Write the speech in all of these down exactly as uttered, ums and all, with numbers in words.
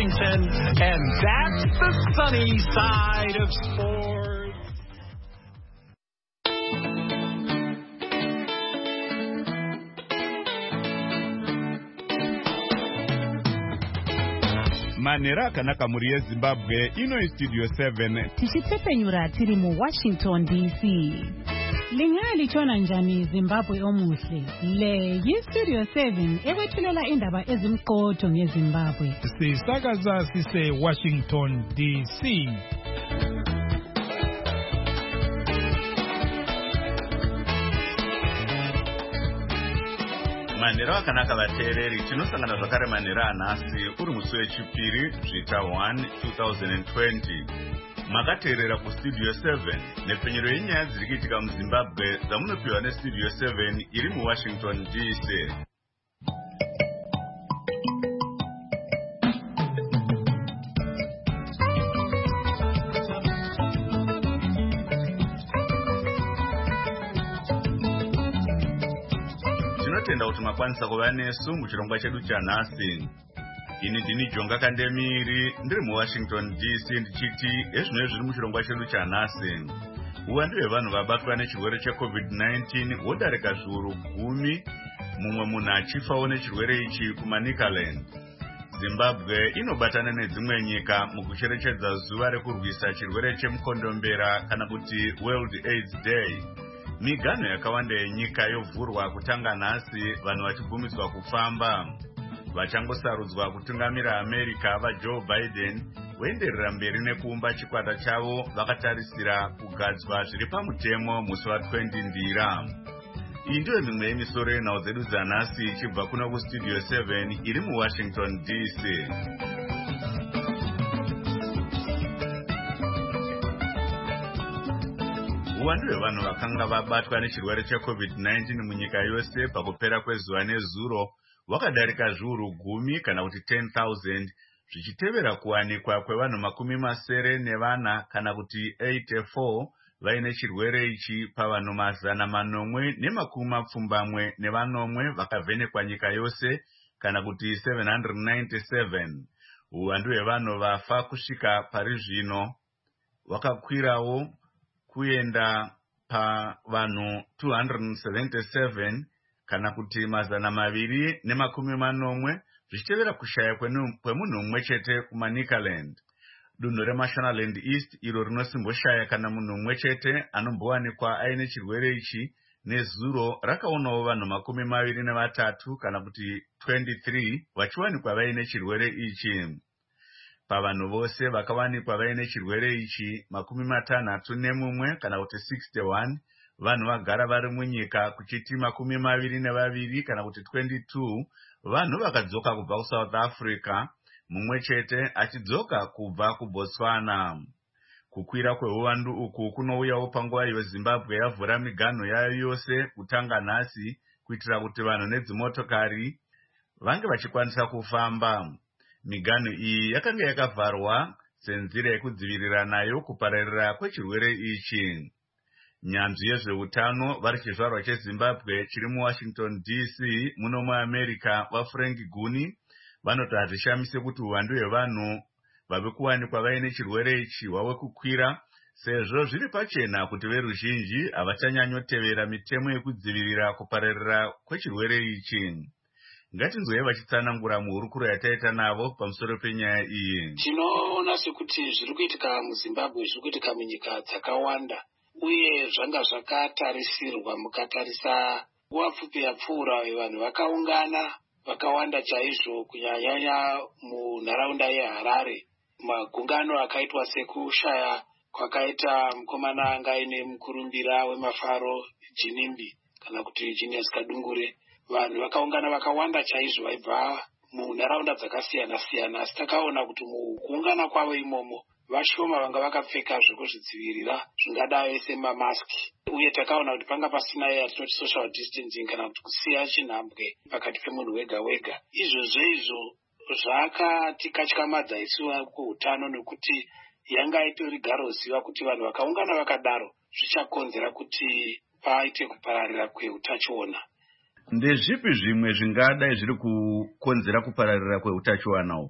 Washington, and that's the sunny side of sports. Manera kanaka muri Zimbabwe ino studio seven tichitsepenyura tiri mu Washington D C. Lingali chona njani Zimbabwe omuhle. Le yi studio seven ekwethulela indaba ezimqotho ngeZimbabwe. Sisakaza sise Washington D C. Manera akanaka vateereri tinosangana zvakare manera anhasi uri musi wechipiri zvita one twenty twenty. Makateerera kustudio seven nepfenyero yenyaya dziri kuitika muZimbabwe dzamunopiwa nestudio seven iri muWashington D C. Tinotenda kuti makwanisa kuva nesu muchirongwa chedu chanhasi. Ini ndini Jonga Kandemiri ndiri muWashington D C ndichiti ezvinoi zviri muchirongwa chedu chanhasi. Uwandu hwevanhu vabatwa nechirwere checovid nineteen wodarika zviuru gumi, mumwe munhu achifawo nechirwere ichi kuManicaland. Zimbabwe inobatana nedzimwe nyika mukucherechedza zuva rekurwisa chirwere chemukondombera kana kuti World AIDS Day. Miganho yakawanda yenyika yovhurwa kutanga nhasi, vanhu vachibvumidzwa kufamba. Vachangosarudzwa kutungamira America vaJoe Biden voenderera mberi nekuumba chikwata chavo vakatarisira kugadzwa zviri pamutemo musi wa20 ndira. Iyi ndiyo mimwe yemisoro yenhau dzedu dzanhasi ichibva kuno kustudio seven iri muWashington D C. Uwandu hwevanhu vakanga vabatwa nechirwere checovid nineteen munyika yose pakupera kwezuva nezuro wakadarika zviuru gumi kana kuti ten thousand, zvichitevera kuwanikwa kwevanhu makumi masere nevana kana kuti eighty-four vaine chirwere ichi pavanhu mazana manomwe nemakumi mapfumbamwe nevanomwe vakavhenekwa nyika yose kana kuti seven hundred ninety-seven. Uwandu hwevanhu vafa kusvika pari zvino wakakwirawo kuenda pavanhu two hundred seventy-seven kana kuti mazana maviri nemakumi manomwe, zvichitevera kushaya kwemunhu umwe chete kuManicaland. Dunhu reMashonaland East iro rinosimboshaya kana munhu umwe chete anombowanikwa aine chirwere ichi nezuro rakaonawo vanhu makumi maviri nevatatu kana kuti twenty-three vachiwanikwa vaine chirwere ichi. Pavanhu vose vakawanikwa vaine chirwere ichi makumi matanhatu nemumwe kana kuti sixty-one vanhu vagara vari munyika, kuchiti makumi maviri nevaviri kana kuti twenty-two vanhu vakadzoka kubva kuSouth Africa, mumwe chete achidzoka kubva kuBotswana. Kukwira kweuwandu uku kunouyawo panguva iyo Zimbabwe yavhura miganho yayo yose kutanga nhasi kuitira kuti vanhu nedzimotokari vange vachikwanisa kufamba. Miganho iyi yakanga yakavharwa senzira yekudzivirira nayo kupararira kwechirwere ichi. Nyanzvi yezveutano vari chizvarwa cheZimbabwe chiri muWashington D C muno muAmerica vaFrank Guni vanoti hazvishamise kuti uwandu hwevanhu vave kuwanikwa vaine chirwere ichi hwave kukwira, sezvo zviri pachena kuti veruzhinji havachanyanyotevera mitemo yekudzivirira kupararira kwechirwere ichi. Ngatinzwei vachitsanangura muhurukuro yataita navo pamusoro penyaya iyi. Tinoona sekuti zviri kuitika muZimbabwe zviri kuitika munyika dzakawanda, uye zvanga zvakatarisirwa. Mukatarisa nguva pfupi yapfuura vanhu vakaungana vakawanda chaizvo, kunyanyanya munharaunda yeHarare. Magungano akaitwa sekushaya kwakaita mukomana anga aine mukurumbira wemafaro Jinimbi kana kuti Genius Kadungure. Vanhu vakaungana vakawanda chaizvo vaibva munharaunda dzakasiyana siyana, asi takaona kuti mukuungana kwavo imomo vashoma vanga vakapfeka zvekuzvidzivirira zvingadai semamaski, uye takaona kuti panga pasina yatinoti social distancing kana kuti kusiya chinhambwe pakati pemunhu wega wega. Izvozvo izvo zvakatikatyamadza isu kuutano, nekuti yanga itori garoziva kuti vanhu vakaungana vakadaro zvichakonzera kuti paite kupararira kweutachiona. Ndezvipi zvimwe zvingadai zviri kukonzera kupararira kweutachiwanawo?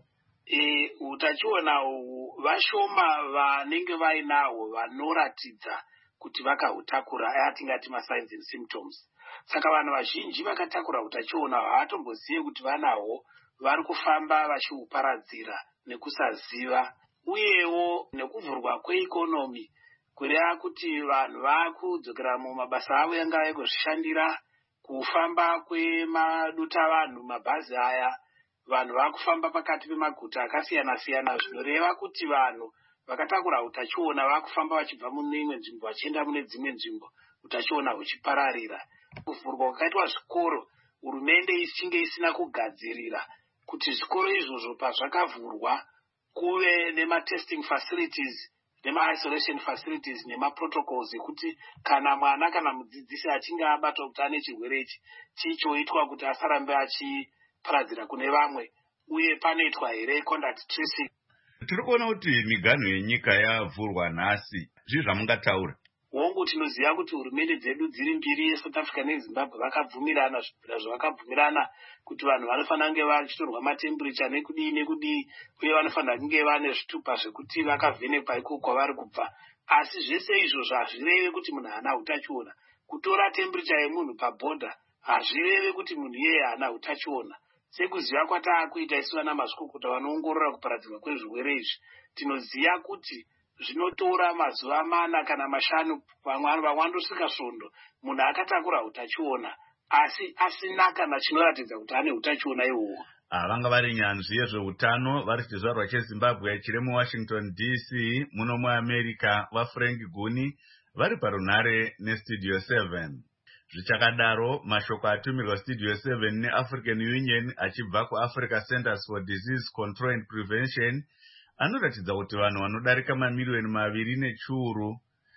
e, utachiona uhu vashoma vanenge vainahwo vanoratidza kuti vakahutakura atingati masigns and symptoms. Saka vanhu vazhinji vakatakura utachiona havatombozive kuti vanahwo, vari kufamba vachihuparadzira nekusaziva. Uyewo nekuvhurwa kweikonomi kureva kuti vanhu vakudzokera mumabasa avo yanga ekuzvishandira, kufamba kwemadutavanhu mabhazi aya, vanhu vakufamba pakati pemaguta akasiyana siyana, zvinoreva kuti vanhu vakatakura utachiona vakufamba vachibva mune imwe nzvimbo vachienda mune dzimwe nzvimbo, utachiona huchipararira. Kuvhurwa kwakaitwa zvikoro, hurumende ichinge isina kugadzirira kuti zvikoro izvozvo pazvakavhurwa kuve nema-testing facilities, nema-isolation facilities, nema-protocols ekuti kana mwana kana mudzidzisi achinge abatwa kuti ane chirwere ichi chichoitwa kuti asarambe achiparadzira kune vamwe, uye panoitwa here contact tracing. Tiri kuona kuti miganho yenyika yavhurwa nhasi, zvii zvamungataura? Hongu tinoziva kuti hurumende dzedu dziri mbiri yeSouth Africa neZimbabwe vakabvumirana zvibhira zvavakabvumirana kuti vanhu vanofanira kunge vachitorwa matemburicha nekudii nekudii, uye vanofanira kunge vane zvitupa zvekuti vakavhenekwa ikoko kwavari kubva. Asi zvese izvozvo hazvireve kuti munhu haana utachiona. Kutora temburicha yemunhu pabhodha hazvireve kuti munhu iyeye haana utachiona. Sekuziva kwataakuita isu vana mazvikokota vanoongorora kuparadzirwa kwezvirwere izvi, tinoziva kuti zvinotora mazuva mana kana mashanu, vamwe vandosvika svondo munhu akatakura utachiona asi asina kana chinoratidza kuti ane utachiona ihwohwo. Vanga vari nyanzvi yezveutano vari chizvarwa cheZimbabwe chiri muWashington D C muno muAmerica, vaFrank Guni vari parunhare neStudio seven. Zvichakadaro, mashoko atumirwa Studio seven neAfrican Union achibva kuAfrica Centers for Disease Control and Prevention anoratidza kuti vanhu vanodarika mamiliyoni maviri nechiuru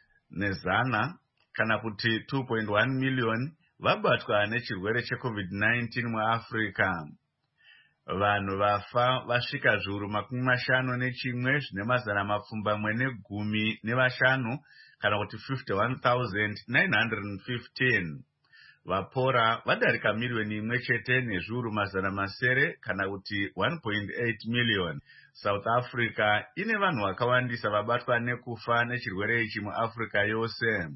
nezana kana kuti two point one million vabatwa nechirwere cheCovid nineteen muAfrica. Vanhu vafa vasvika zviuru makumi mashanu nechimwe zvine mazana mapfumbamwe negumi nevashanu kana kuti fifty-one thousand nine hundred fifteen. Vapora vadarika miliyoni imwe chete nezviuru mazana masere kana kuti one point eight million. South Africa ine vanhu vakawandisa vabatwa nekufa nechirwere ichi muAfrica yose.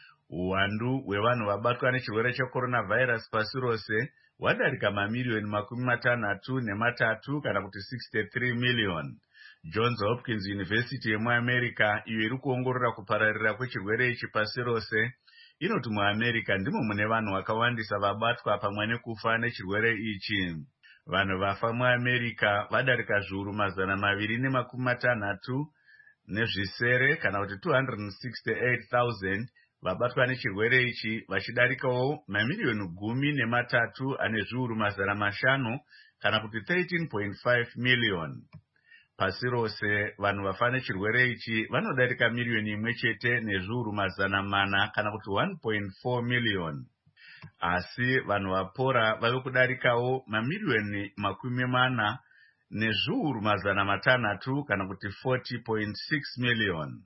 Uwandu hwevanhu vabatwa nechirwere checoronavirus pasi rose hwadarika mamiliyoni makumi matanhatu nematatu kana kuti sixty-three million. Johns Hopkins University yemuAmerica, iyo iri kuongorora kupararira kwechirwere ichi pasi rose, inoti muAmerica ndimo mune vanhu vakawandisa vabatwa pamwe nekufa nechirwere ichi. Vanhu vafa muAmerica vadarika zviuru mazana maviri nemakumi matanhatu nezvisere kana kuti two hundred sixty-eight thousand vabatwa nechirwere ichi, vachidarikawo mamiliyoni gumi nematatu ane zviuru mazana mashanu kana kuti thirteen point five million. Pasi rose vanhu vafa nechirwere ichi vanodarika miliyoni imwe chete nezviuru mazana mana kana kuti one point four million. Asi vanhu vapora vave kudarikawo mamiliyoni makumi mana nezviuru mazana matanhatu kana kuti forty point six million.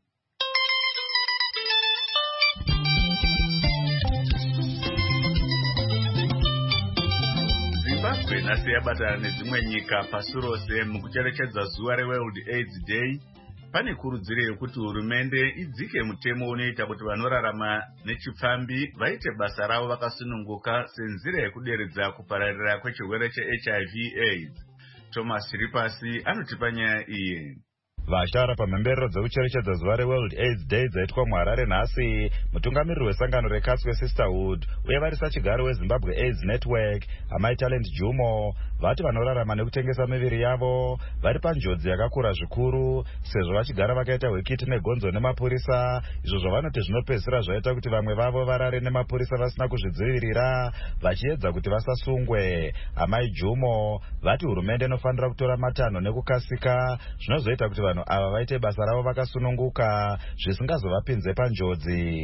Zimbabwe nhasi yabatana nedzimwe nyika pasi rose mukucherechedza zuva reWorld AIDS Day. Pane kurudziro yekuti hurumende idzike mutemo unoita kuti vanorarama nechipfambi vaite basa ravo vakasununguka senzira yekuderedza kupararira kwechirwere cheH I V AIDS. Thomas Ripasi anotipa nyaya iyi. Vashara pamhemberero dzekucherechedza zuva reWorld AIDS Day dzaitwa muHarare nhasi, mutungamiriri wesangano reCasque Sisterhood uye varisa chigaro weZimbabwe AIDS Network Amai Talent Jumo vati vanorarama nekutengesa miviri yavo vari panjodzi yakakura zvikuru sezvo vachigara vakaita hwekiti negonzo nemapurisa, izvo zvavanoti zvinopedzisira zvaita kuti vamwe vavo varare nemapurisa vasina kuzvidzivirira vachiedza kuti vasasungwe. Amai Jumo vati hurumende inofanira kutora matanho nekukasika zvinozoita kuti vanhu ava vaite basa ravo vakasununguka zvisingazovapinze panjodzi.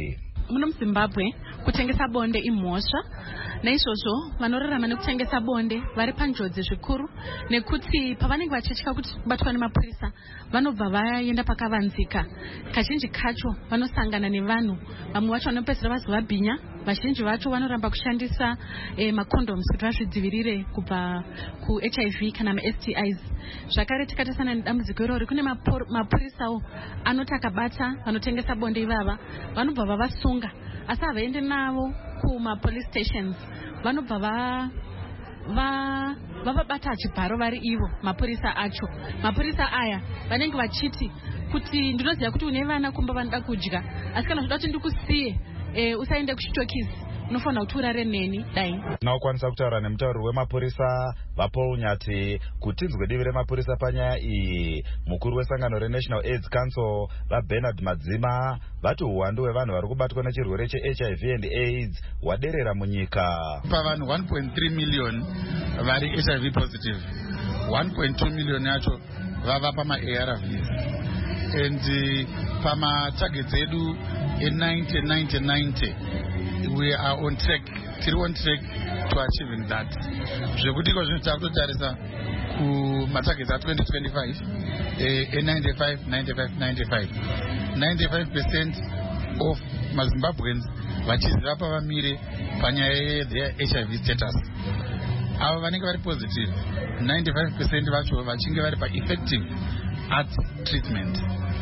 muno muZimbabwe kutengesa bonde imhosva, naizvozvo vanorarama nekutengesa bonde vari panjodzi zvikuru, nekuti pavanenge vachitya kuti kubatwa nemapurisa vanobva vaenda pakavanzika. Kazhinji kacho vanosangana nevanhu, vamwe vacho vanopedzisira vazovabhinya, vazhinji vacho vanoramba kushandisa eh, macondoms kuti vazvidzivirire kubva ku H I V kana ma-S T Is. Zvakare tikatasana nedambudziko irori, kune mapurisawo anoti akabata vanotengesa bonde ivava vanobva vavasunga, asi havaende navo kuma-police stations, vanobva va va vavabata chibharo vari ivo mapurisa acho. Mapurisa aya vanenge vachiti kuti ndinoziva kuti une vana kumba vanoda kudya, asi kana zvoda kuti ndikusiye e, usaende kuchitokisi unofanira kuti urare neni dai. Tinokwanisa kutaura nemutauriri wemapurisa vaPaul Nyati kuti tinzwe divi remapurisa panyaya iyi. Mukuru wesangano reNational AIDS Council vaBernard Madzima vati uwandu hwevanhu vari kubatwa nechirwere cheH I V and AIDS hwaderera munyika. Pavanhu one point three million vari H I V positive, one point two million yacho vava pama-A R Vs, and uh, pama-targets edu e90 ninety ninety we are on track, tiri on track to achieving that. Zvekuti iko zvinhu takutotarisa kumatargets a20 twenty-five e ninety-five ninety-five ninety-five ninety-five percent of maZimbabweans vachiziva pavamire panyaya their H I V status. Ava vanenge vari positive, ninety-five percent vacho vachinge vari pa-effective at treatment.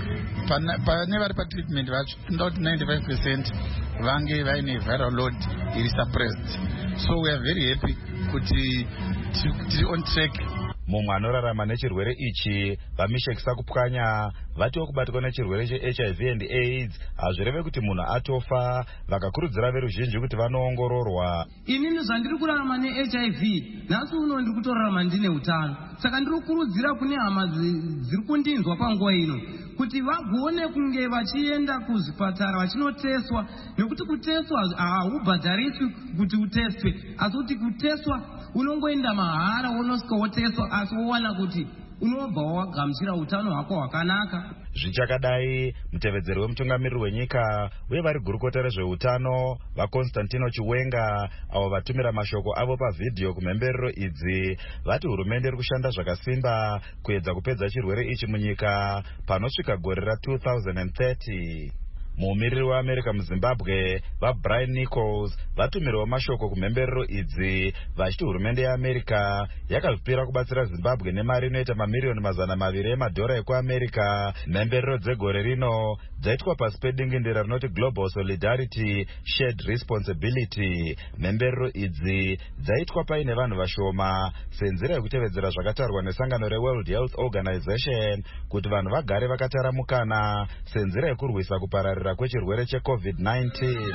Pane vari pa-treatment vacho not ninety-five percent vange vaine viral load iri suppressed. So we are very happy kuti tiri on track. Mumwe anorarama nechirwere ichi vaMishek Sakupwanya vatiwo kubatwa nechirwere cheH I V and AIDS hazvireve kuti munhu atofa, vakakurudzira veruzhinji kuti vanoongororwa. Inini zvandiri kurarama neH I V nhasi uno ndiri kutorarama ndine utano, saka ndiri kukurudzira kune hama dziri kundinzwa panguva ino kuti vagone kunge vachienda kuzvipatara vachinoteswa, nekuti kuteswa haubhadhariswi kuti uteswe, asi kuti kuteswa unongoenda mahara unosvika woteswa, asi wowana kuti unobva wagamuchira utano hwako hwakanaka. Zvichakadai, mutevedzeri wemutungamiriri wenyika uye vari gurukota rezveutano vaConstantino Chiwenga avo vatumira mashoko avo pavhidhiyo kumhemberero idzi vati hurumende iri kushanda zvakasimba kuedza kupedza chirwere ichi munyika panosvika gore ra two thousand thirty. Mumiriri weAmerica muZimbabwe vaBrian Nichols vatumirawo mashoko kumhemberero idzi vachiti hurumende yeAmerica yakazvipira kubatsira Zimbabwe nemari inoita mamiliyoni mazana maviri emadhora ekuAmerica. Mhemberero dzegore rino dzaitwa pasi pedingindira rinoti Global Solidarity Shared Responsibility. Mhemberero idzi dzaitwa paine vanhu vashoma senzira yekutevedzera zvakatarwa nesangano reWorld Health Organization kuti vanhu vagare vakataramukana senzira yekurwisa kupararira kwechirwere cheCovid nineteen.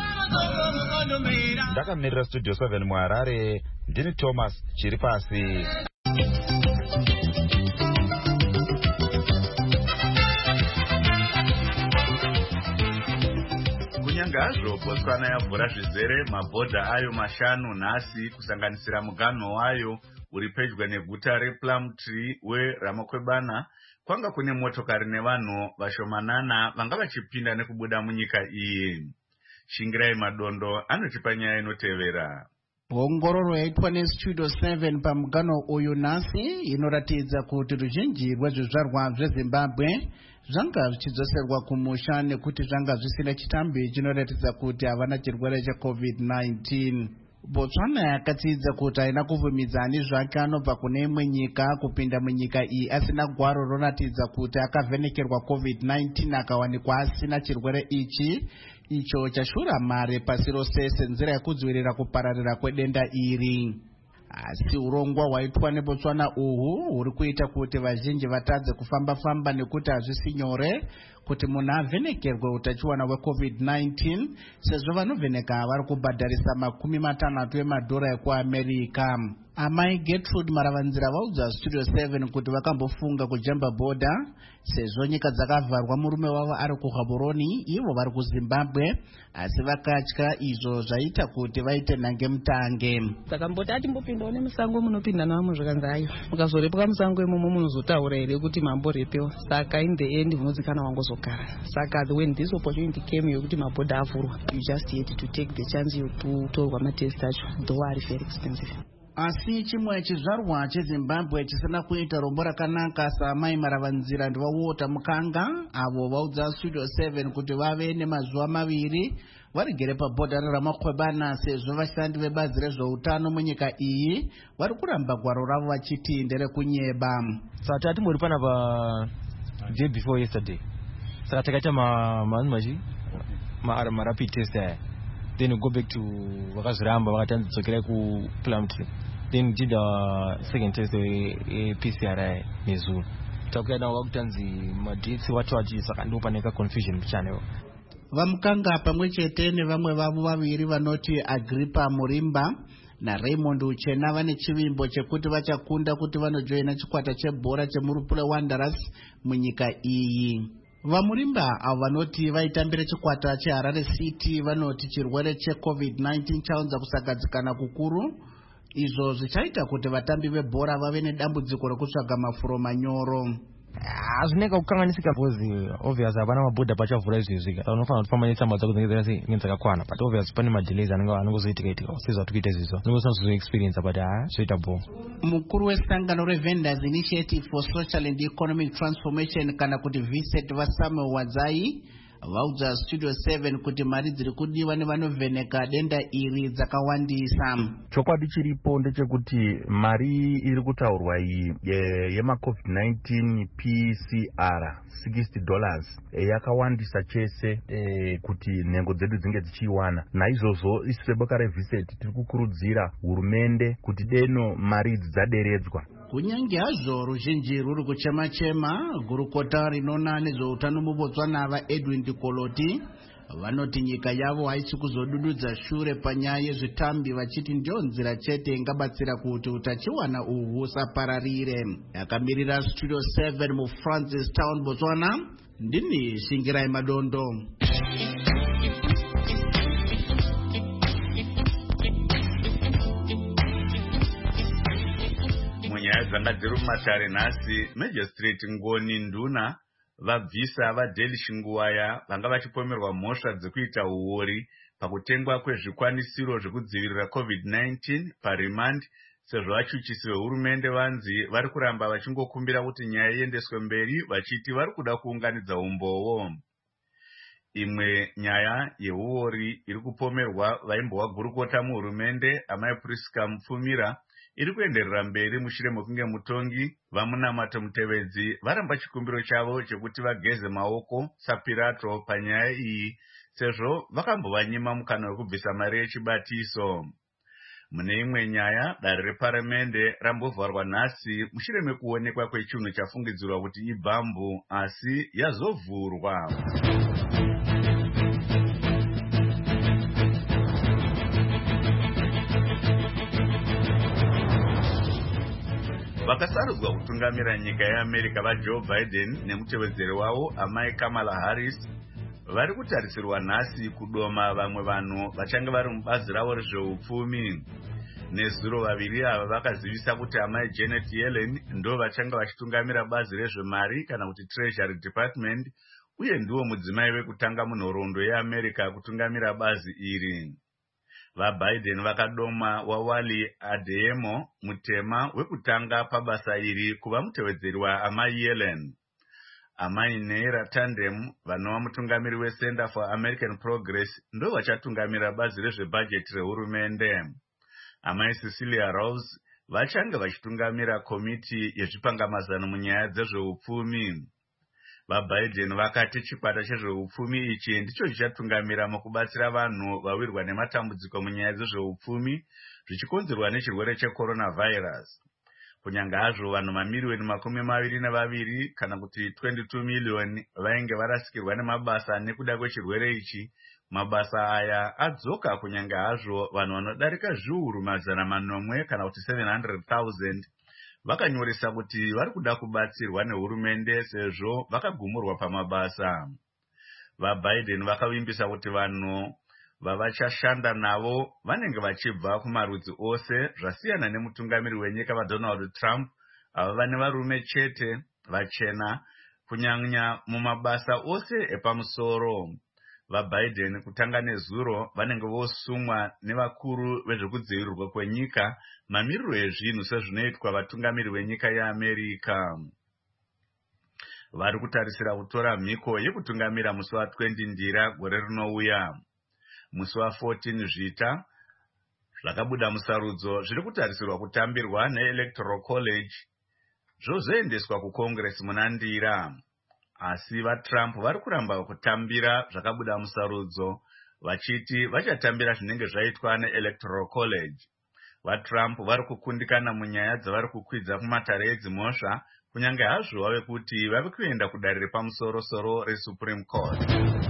Ndakamirira Studio seven muHarare, ndini Thomas Chiripasi. Kunyange hazvo Botswana yavhura zvizere mabhodha ayo mashanu nhasi kusanganisira muganho wayo uri pedyo neguta rePlumtree weRamakwebana, kwanga kune motokari nevanhu vashomanana vanga vachipinda nekubuda munyika iyi. Shingirai Madondo anotipa nyaya inotevera. Ongororo yaitwa neStudio seven pamuganho uyu nhasi inoratidza kuti ruzhinji rwezvizvarwa zveZimbabwe zvanga zvichidzoserwa kumusha nekuti zvanga zvisina chitambi chinoratidza kuti havana chirwere cheCovid nineteen. Botswana yakatsidza kuti haina kuvumidza ani zvake anobva kune imwe nyika kupinda munyika iyi asina gwaro roratidza kuti akavhenekerwa COVID nineteen akawanikwa asina chirwere ichi, icho chashura mare pasi rose senzira yekudzivirira kupararira kwedenda iri. Asi urongwa hwaitwa neBotswana uhu huri kuita kuti vazhinji vatadze kufamba-famba nekuti hazvisi nyore kuti munhu avhenekerwe utachiwana hweCovid nineteen sezvo vanovheneka vari kubhadharisa makumi matanhatu emadhora ekuAmerica. Amai Gertrude Maravanzira vaudza Studio seven kuti vakambofunga kujamba boda sezvo nyika dzakavharwa murume wavo ari kuGaborone ivo vari kuZimbabwe asi vakatya izvo zvaita kuti vaite nhange mutange. Takamboti atimbopindawo nemusango munopinda navamwe zvakanzi ayo mukazorepuka musango imomo munozotaura here kuti mamborepewa saka in the end munodzikana wangozogara. Saka when this opportunity came yokuti mabhodha avhurwa you just had to take the chance yokutorwa matest acho though ari very expensive. Asi chimwe chizvarwa cheZimbabwe chisina kuita rombo rakanaka saamai Maravanzira ndivawota mukanga avo vaudza Studio seven kuti vave nemazuva maviri varigere pabhodha ramakwebana sezvo vashandi vebazi rezveutano munyika iyi vari kuramba gwaro ravo vachiti nderekunyeba. Saka tatimbori pana pa day before yesterday saka takaita ma machi ma ma rapid test aya then we go back to vakazviramba vakatanzidzokera ku Plumtree then did the second test a P C R nezuro takuya nawo vakutanzi madetsi wati wati saka ndopaneka confusion kuchanewo. Vamukanga pamwe chete nevamwe vavo vaviri vanoti Agrippa Murimba na Raymond Uchena vane chivimbo chekuti vachakunda kuti vanojoina chikwata chebhora chemurupule Wanderers munyika iyi. Vamurimba avo vanoti vaitambire chikwata cheHarare City vanoti chirwere checovid nineteen chaunza kusagadzikana kukuru izvo zvichaita kuti vatambi vebhora vave nedambudziko rekutsvaga mafuro manyoro. Azvineka kukanganisika because obviously hapana mabhodha pachavhura izvezvi unofanira kufamba netsamba dzako dzinenge dzakakwana but obviously pane madelays anenge anozoitika itika sezvo tikuita izvizvo ningosinazo experience but ha zvoita bo. Mukuru wesangano reVendors Initiative for Social and Economic Transformation kana kuti V S E T vaSamuel Wadzai vaudza Studio seven kuti mari dziri kudiwa nevanovheneka denda iri dzakawandisa. Chokwadi chiripo ndechekuti mari iri kutaurwa iyi yema-covid nineteen P C R sixty dollars yakawandisa chese kuti nhengo dzedu dzinge dzichiwana. Naizvozvo isu seboka reV S E T tiri kukurudzira hurumende kuti deno mari idzi dzaderedzwa. Kunyange hazvo ruzhinji ruri kuchema-chema, gurukota rinona nezveutano muBotswana vaEdwin Koloti vanoti nyika yavo haisi kuzodududza shure panyaya yezvitambi vachiti ndio nzira chete ingabatsira kuti utachiwana uhu husapararire. Yakamirira Studio seven muFrancis Town, Botswana, ndini Shingirai Madondo. Munyaya dzanga dziri mumatare nhasi Magistrate Ngoni Nduna vabvisa vaDeli Shinguwaya vanga vachipomerwa mhosva dzekuita uori pakutengwa kwezvikwanisiro zvekudzivirira covid nineteen parimand sezvo vachuchisi vehurumende vanzi vari kuramba vachingokumbira kuti nyaya iendeswe mberi vachiti vari kuda kuunganidza umbowo. Imwe nyaya yeuori iri kupomerwa vaimbova gurukota muhurumende amai Priska Mupfumira iri kuenderera mberi mushure mekunge mutongi vamunamato mutevedzi varamba chikumbiro chavo chekuti vageze maoko saPirato panyaya iyi sezvo vakambovanyima mukana wekubvisa mari yechibatiso. Mune imwe nyaya dare reparamende rambovharwa nhasi mushure mekuonekwa kwechinhu chafungidzirwa kuti ibhambu asi yazovhurwa. Vakasarudzwa kutungamira nyika yeAmerica vaJoe Biden nemutevedzeri wavo amai Kamala Harris vari kutarisirwa nhasi kudoma vamwe vanhu vachange vari mubazi ravo rezveupfumi. Nezuro vaviri ava vakazivisa kuti amai Janet Yellen ndo vachange vachitungamira bazi rezvemari kana kuti Treasury Department uye ndiwo mudzimai wekutanga munhoroondo yeAmerica kutungamira bazi iri. VaBiden vakadoma waWally Adeyemo mutema wekutanga pabasa iri kuva mutevedzeri waamai Yellen. Amai Neera Tandem vanova mutungamiri weCenter for American Progress ndo vachatungamira bazi rezvebhajeti rehurumende. Amai Cecilia Rose vachange vachitungamira komiti yezvipangamazano munyaya dzezveupfumi. VaBiden vakati chikwata chezveupfumi ichi ndicho chichatungamira mukubatsira vanhu vawirwa nematambudziko munyaya dzezveupfumi zvichikonzerwa nechirwere checoronavirus. Kunyanga hazvo vanhu mamiliyoni makumi maviri nevaviri kana kuti twenty-two million vainge varasikirwa nemabasa nekuda kwechirwere ichi. Mabasa aya adzoka kunyanga hazvo vanhu vanodarika zviuru mazana manomwe kana kuti seven hundred thousand vakanyoresa kuti vari kuda kubatsirwa nehurumende sezvo vakagumurwa pamabasa. VaBiden vakavimbisa kuti vanhu vavachashanda navo vanenge vachibva kumarudzi ose zvasiyana nemutungamiri wenyika vaDonald Trump ava vane varume chete vachena kunyanya mumabasa ose epamusoro. VaBiden kutanga nezuro vanenge vosumwa nevakuru vezvekudzivirirwa kwenyika mamiriro ezvinhu sezvinoitwa vatungamiri venyika yeAmerika. Vari kutarisira kutora mhiko yekutungamira musi wa twenty ndira gore rinouya. Musi wa fourteen zvita zvakabuda musarudzo zviri kutarisirwa kutambirwa neElectoral College zvozoendeswa kuCongress muna ndira. Asi vaTrump vari kuramba kutambira zvakabuda musarudzo vachiti vachatambira zvinenge zvaitwa neElectoral College. VaTrump vari kukundikana munyaya dzavari kukwidza kumatare edzimhosva kunyange hazvo vave kuti vave kuenda kudare repamusoro-soro reSupreme Court.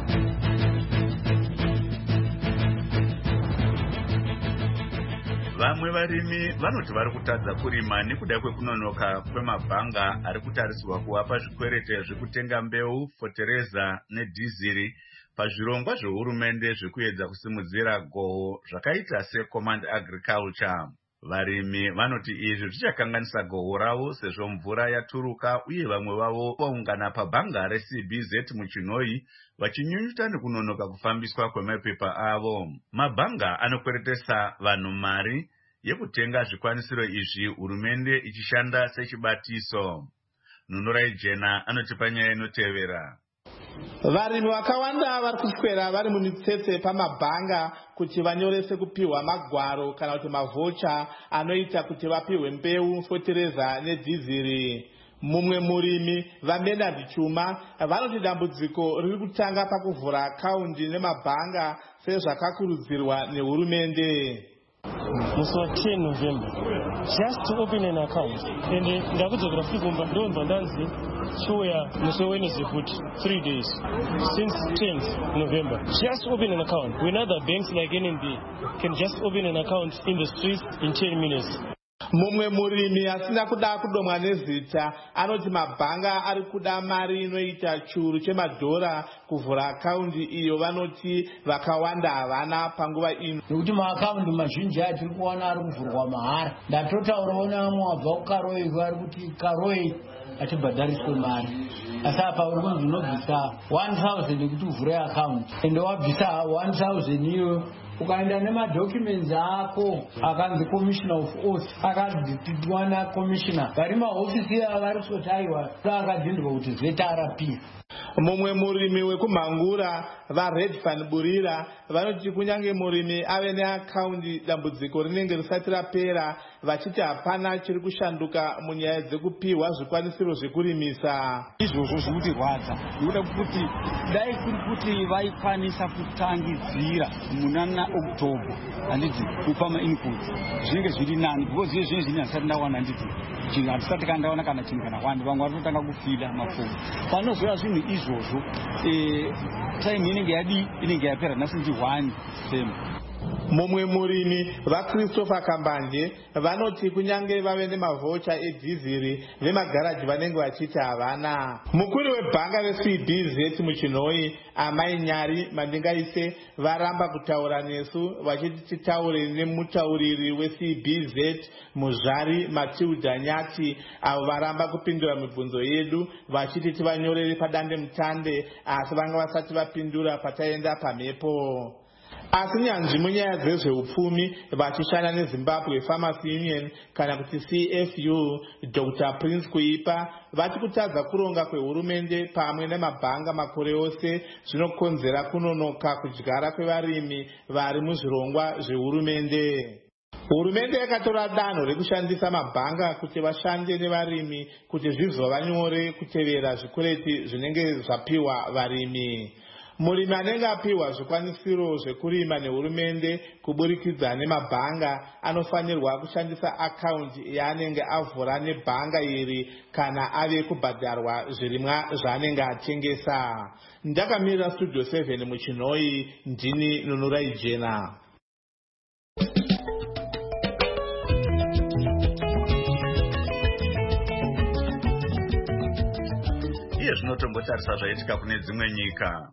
Vamwe varimi vanoti vari kutadza kurima nekuda kwekunonoka kwemabhanga ari kutarisirwa kuvapa zvikwerete zvekutenga mbeu, fotereza nedhiziri pazvirongwa zvehurumende zvekuedza kusimudzira gohwo zvakaita seCommand Agriculture. Varimi vanoti izvi zvichakanganisa gohwo ravo sezvo mvura yaturuka uye vamwe vavo vaungana pabhanga reC B Z muChinoi vachinyunyuta nekunonoka kufambiswa kwemapepa avo. Mabhanga anokweretesa vanhu mari yekutenga zvikwanisiro izvi hurumende ichishanda sechibatiso. Nunurai Jena anotipa nyaya inotevera. Varimi vakawanda vari kuswera vari mumitsetse pamabhanga kuti vanyorese kupiwa magwaro kana kuti mavoucher anoita kuti vapiwe mbeu, fotereza nedhiziri. Mumwe murimi vaMenard Chuma vanoti dambudziko riri kutanga pakuvhura akaundi nemabhanga sezvakakurudzirwa nehurumende. Musi wa ten November just to open an account and ndakudzokera kuchikumba ndobva ndanzi chiuya musi Wednesday futi three days since tenth November just open an account when other banks like N N B can just open an account in the streets in ten minutes. Mumwe murimi asina kuda kudomwa nezita anoti mabhanga ari kuda mari inoita churu chemadhora kuvhura akaundi iyo. Vanoti vakawanda havana panguva ino nekuti maakaundi mazhinji atiri kuona ari kuvhurwa mahara. Ndatotaurawo namwe wabva kukaroi vari kuti karoi atibhadhariswe mari asi apa uri kunzi unobvisa one thousand kuti uvhure akaundi ende wabvisa one thousand iyo ukaenda nemadocuments ako akanzi commissioner of oath akadhitwa nakommissioner vari mahofisi avari sotaiwa akadhindwa kuti Z R P. Mumwe murimi wekumhangura vaRedfan Burira vanoti kunyange murimi ave neakaundi dambudziko rinenge risati rapera vachiti hapana chiri kushanduka munyaya dzekupiwa zvikwanisiro zvekurimisa. Izvozvo zvinotirwadza nekuda kuti dai kuri kuti vaikwanisa kutangidzira muna October handiti kupa mainputs zvinenge zviri nani because izvo zvinhu zvine handisati ndawana handiti chinhu handisati kana ndaona kana chinhu kana wandi vamwe vari kutanga kufila mafoni panozoya zvinhu izvozvo time inenge yadi inenge yapera nhasi ndiwani sema. Mumwe murimi vaChristopher Kambanje vanoti kunyange vave nemavoucher edhiziri vemagaraji vanenge vachiti havana. Mukuru webhanga reC B Z muChinoi Amai Nyari Mandingaise varamba kutaura nesu vachiti titaure nemutauriri weC B Z Muzvari Matilda Nyati avo varamba kupindura mibvunzo yedu vachiti tivanyorere padande mutande asi vanga vasati vapindura pataenda pamhepo. Asi nyanzvi munyaya dzezveupfumi vachishanda neZimbabwe Farmers Union kana kuti C F U Doctor Prince Kuipa vati kutadza kuronga kwehurumende pamwe nemabhanga makore ose zvinokonzera kunonoka kudyara kwevarimi vari muzvirongwa zvehurumende. Hurumende yakatora danho rekushandisa mabhanga kuti vashande nevarimi kuti zvizova nyore kutevera zvikwereti zvinenge zvapiwa varimi. murimi anenge apiwa zvikwanisiro zvekurima nehurumende kuburikidza nemabhanga anofanirwa kushandisa akaunti yaanenge avhura nebhanga iri kana ave kubhadharwa zvirimwa zvaanenge atengesa. Ndakamirira studio seven muchinhoi, ndini Nunurai Jena. Iye zvinotombotarisa zvaitika kune dzimwe nyika.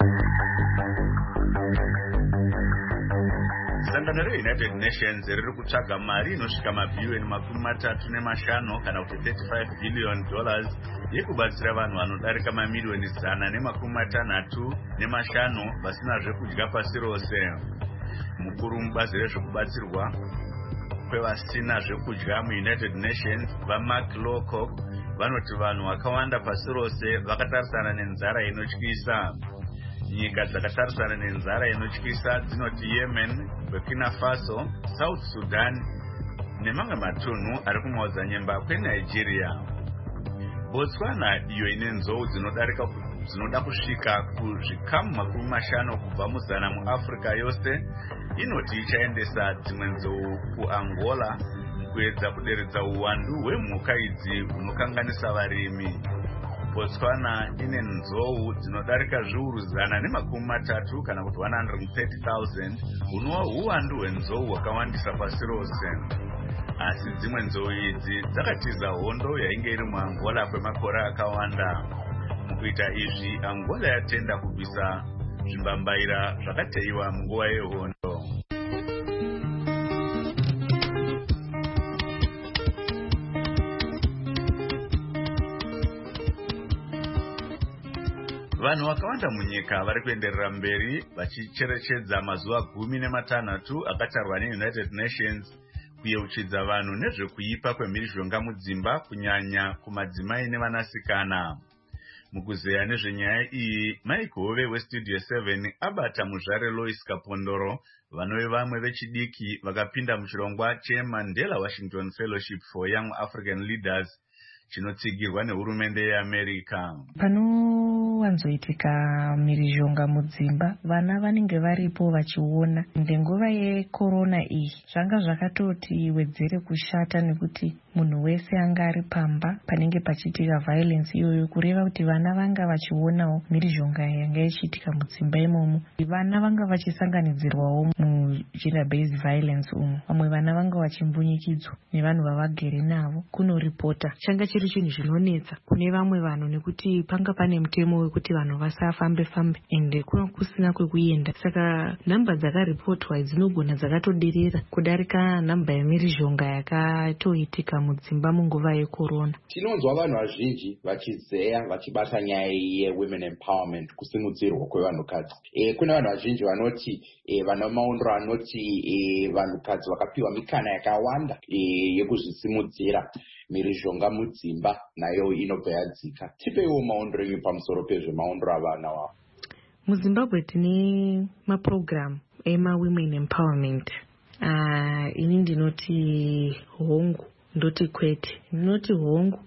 Sangano reUnited Nations riri kutsvaga mari inosvika mabhilioni makumi matatu nemashanu kana kuti thirty-five billion dollars yekubatsira vanhu vanodarika mamiliyoni zana nemakumi matanhatu nemashanu vasina zvekudya pasi rose. Mukuru mubazi rezvekubatsirwa kwevasina zvekudya muUnited Nations vaMark Lowcock vanoti vanhu vakawanda pasi rose vakatarisana nenzara inotyisa. Nyika dzakatarisana nenzara inotyisa dzinoti Yemen, Burkina Faso, South Sudan nemamwe matunhu ari kumaodzanyemba kweNigeria. Botswana iyo ine nzou dzinodarika dzinoda kusvika kuzvikamu makumi mashanu kubva muzana muAfrica yose inoti ichaendesa dzimwe nzou kuAngola kuedza kuderedza uwandu hwemhuka idzi hunokanganisa varimi. Botswana ine nzou dzinodarika zviuru zana nemakumi matatu kana kuti one hundred thirty thousand hunova uwandu hwenzou hwakawandisa pasi rose. Asi dzimwe nzou idzi dzakatiza hondo yainge iri muAngola kwemakore akawanda. Mukuita izvi Angola yatenda kubvisa zvimbambaira zvakateiwa munguva yehondo. Vanhu vakawanda munyika vari kuenderera mberi vachicherechedza mazuva gumi nematanhatu akatarwa neUnited Nations kuyeuchidza vanhu nezvekuipa kwemhirizhonga mudzimba kunyanya kumadzimai nevanasikana. Mukuzeya nezvenyaya iyi, Mike Hove weStudio seven abata muzvare Lois Kapondoro vanove vamwe vechidiki vakapinda muchirongwa cheMandela Washington Fellowship for Young African Leaders chinotsigirwa nehurumende yeAmerica. Panowanzoitika mhirizhonga mudzimba, vana vanenge varipo vachiona. Nguva yekorona iyi zvanga zvakatoti wedzere kushata nekuti munhu wese anga ari pamba panenge pachiitika violence iyoyo, kureva kuti vana vanga vachionawo mhirizhonga yanga ichiitika mudzimba imomo. Vana vanga vachisanganidzirwawo mugender based violence umo. Vamwe vana vanga vachimbunyikidzwa nevanhu vavagere navo. Kunoripota changa chiri chinhu zvinonetsa kune vamwe vanhu nekuti panga pane mutemo wekuti vanhu vasafambe fambe ende kuna kusina kwekuenda. Saka namba dzakaripotwa dzinogona dzakatoderera kudarika namba yemhirizhonga yakatoitika mudzimba munguva yekorona. Tinonzwa vanhu vazhinji vachizeya vachibata nyaya yewomen empowerment, kusimudzirwa kwevanhukadzi. E, kuna vanhu vazhinji vanoti e, vana maondro anoti e, vanhukadzi vakapiwa mikana yakawanda e, yekuzvisimudzira. Mhirizhonga mudzimba nayo inobva yadzika. Tipeiwo maondro enyu pamusoro pezvemaondro avana wavo. MuZimbabwe tine maprogram ema women empowerment. Uh, ini ndinoti hongu ndoti kwete. Ndinoti hongu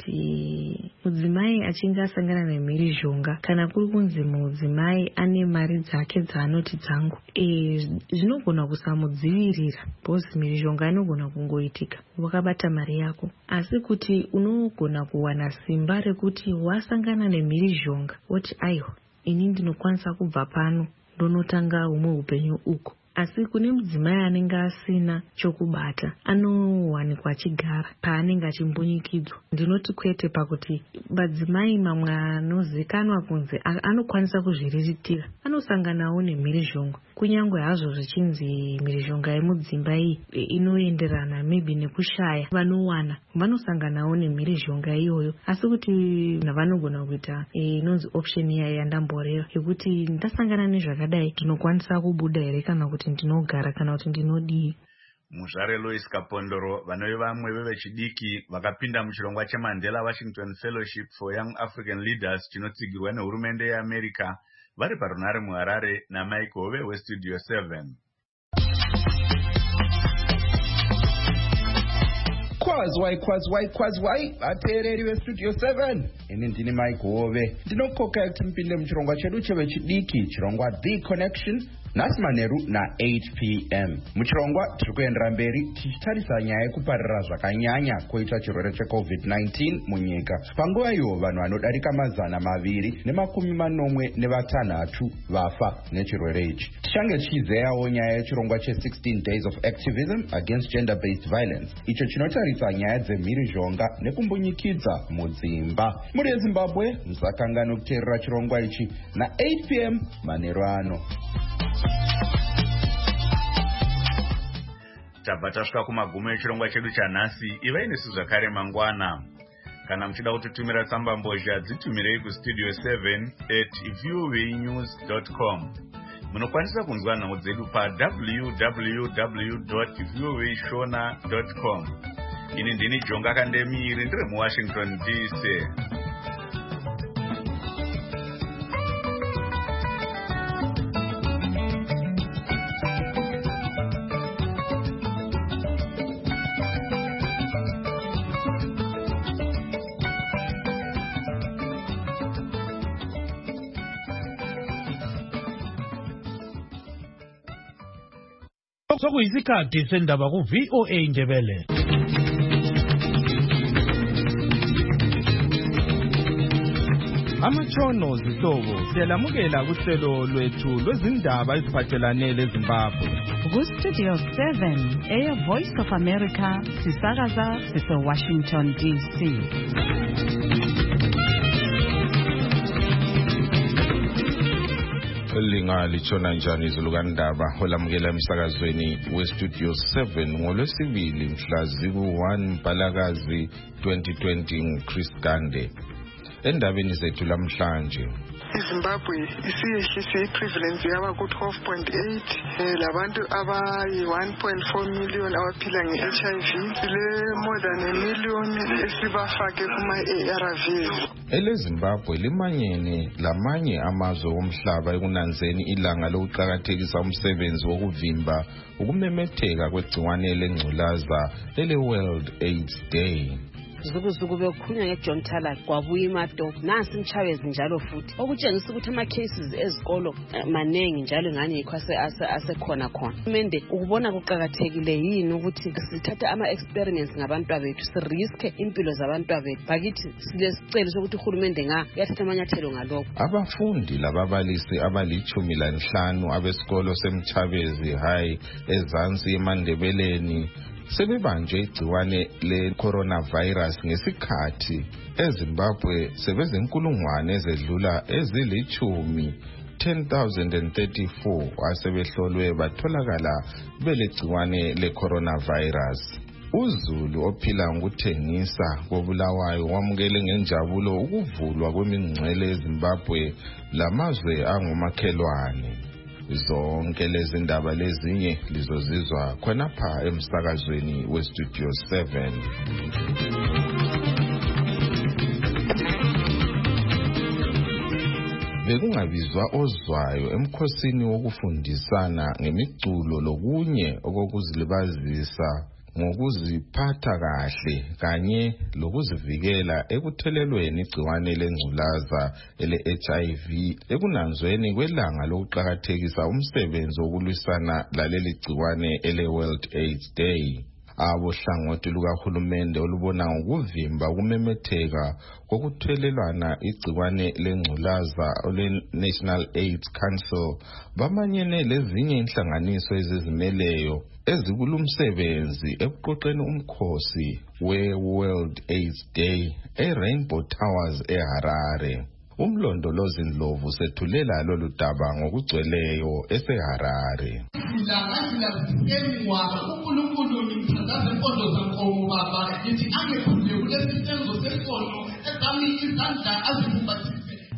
pakuti mudzimai achinge asangana nemhirizhonga kana kuri kunzi mudzimai ane mari dzake dzaanoti dzangu, e, zvinogona kusamudzivirira bhozi mhirizhonga inogona kungoitika wakabata mari yako, asi kuti unogona kuwana simba rekuti wasangana nemhirizhonga woti aiwa ini ndinokwanisa kubva pano ndonotanga humwe upenyu uko. Asi kune mudzimai anenge asina chokubata anowanikwa achigara paanenge achimbunyikidzwa. Ndinoti kwete pakuti madzimai mamwe anozikanwa kunzi anokwanisa kuzviriritira anosanganawo nemhirizhonga, kunyangwe hazvo zvichinzi mhirizhonga yemudzimba iyi inoenderana maybe nekushaya, vanowana vanosanganawo nemhirizhonga iyoyo. Asi kuti vanogona kuita inonzi option iya yandamboreva yekuti ndasangana nezvakadai ndinokwanisa kubuda here kana kuti ndinogara kana kuti ndinodii. Muzvare Lois Kapondoro vanove vamwe vevechidiki vakapinda muchirongwa cheMandela Washington Fellowship for Young African Leaders chinotsigirwa nehurumende yeAmerica vari parunare muHarare naMike Hove weStudio seven. kwazi why kwazi why kwazi why ateereri vestudio seven ini ndini maigove ndinokoka kuti mpinde muchirongwa chedu chevechidiki chirongwa The Connection nhasi manheru na-eight p m muchirongwa tiri kuendera mberi tichitarisa nyaya yekuparira zvakanyanya kwoita chirwere checovid nineteen munyika. Panguva iyo vanhu vanodarika mazana maviri nemakumi manomwe nevatanhatu vafa nechirwere ichi. Tichange tichizeyawo nyaya yechirongwa che-sixteen days of activism against gender-based violence, icho chinotarisa nyaya dzemhirizhonga nekumbunyikidza mudzimba. Muri yezimbabwe musakangana kuteerera chirongwa ichi na-eight p m manheru ano. Tabva tasvika kumagumo echirongwa chedu chanhasi. Ivai nesu zvakare mangwana. Kana muchida kutitumira tsamba mbozha dzitumirei kustudio seven at viewnews dot com. Munokwanisa kunzwa nhau dzedu pa w w w dot viewshona dot com. Ini ndini Jonga Kandemiri ndiri muWashington D C. Sokuyisikhathi sendaba ku-V O A Ndebele. Amatshono zihlobo siyalamukela kuhlelo lwethu lwezindaba eziphathelane leZimbabwe. Ku-Studio seven, Air Voice of America, sisakaza sise-Washington D C. Linga lichona njani izulu kandaba olamukela emsakazweni westudio seven ngolwesibili mhla ziku-one Mpalakazi twenty twenty nguChris Gande. Endabeni zethu lamhlanje, iZimbabwe isiyehlise iprevalence yaba ku-twelve point eight labantu abayi one point four million abaphila nge-H I V, sile more than a million esibafake kuma-A R Vs. eleZimbabwe limanyene lamanye amazwe omhlaba ekunanzeni ilanga lokuqakathekisa umsebenzi wokuvimba ukumemetheka kwegciwane lengculaza lele-World AIDS Day. Zukuzuku bekhunya ngeJohn Talak kwabuya iMatopo nansi imchawezi njalo futhi okutshengisa ukuthi ama cases ezikolo manengi njalo ngani yikho asekhona khona. Mende ukubona kuqhakathekile yini ukuthi sithatha ama experiments ngabantwana bethu siriske impilo zabantwana bethu bakithi silesicelo sokuthi uhulumende nga yathatha amanyathelo ngalokho. Abafundi lababalisi abalichumi lanhlanu abesikolo semchabezi high eZansi eMandebeleni sebebanjwe igciwane le-coronavirus ngesikhathi eZimbabwe sebezinkulungwane ezedlula ezilichumi ten thousand thirty-four asebehlolwe batholakala belegciwane le-coronavirus. uZulu ophila ngokuthengisa koBulawayo wamukele ngenjabulo ukuvulwa kwemingcele eZimbabwe lamazwe angumakhelwane. Zonke lezi ndaba lezinye lizozizwa khonapha emsakazweni westudio seven. Bekungabizwa ozwayo emkhosini wokufundisana ngemiculo lokunye okokuzilibazisa ngokuziphatha kahle kanye lokuzivikela ekuthelelweni igciwane lengculaza ele-H I V ekunanzweni kwelanga lokuqakathekisa umsebenzi wokulwisana laleli gciwane ele-World AIDS Day. Abohlangothi lukahulumende olubona ngokuvimba ukumemetheka kokuthelelwana igciwane lengculaza ole-National AIDS Council bamanyene lezinye inhlanganiso ezizimeleyo ezikulumsebenzi ekuqoqeni umkhosi we-World AIDS Day e-Rainbow Towers eHarare. Umlondolozi Ndlovu sethulela lolu daba ngokugcweleyo eseHarare.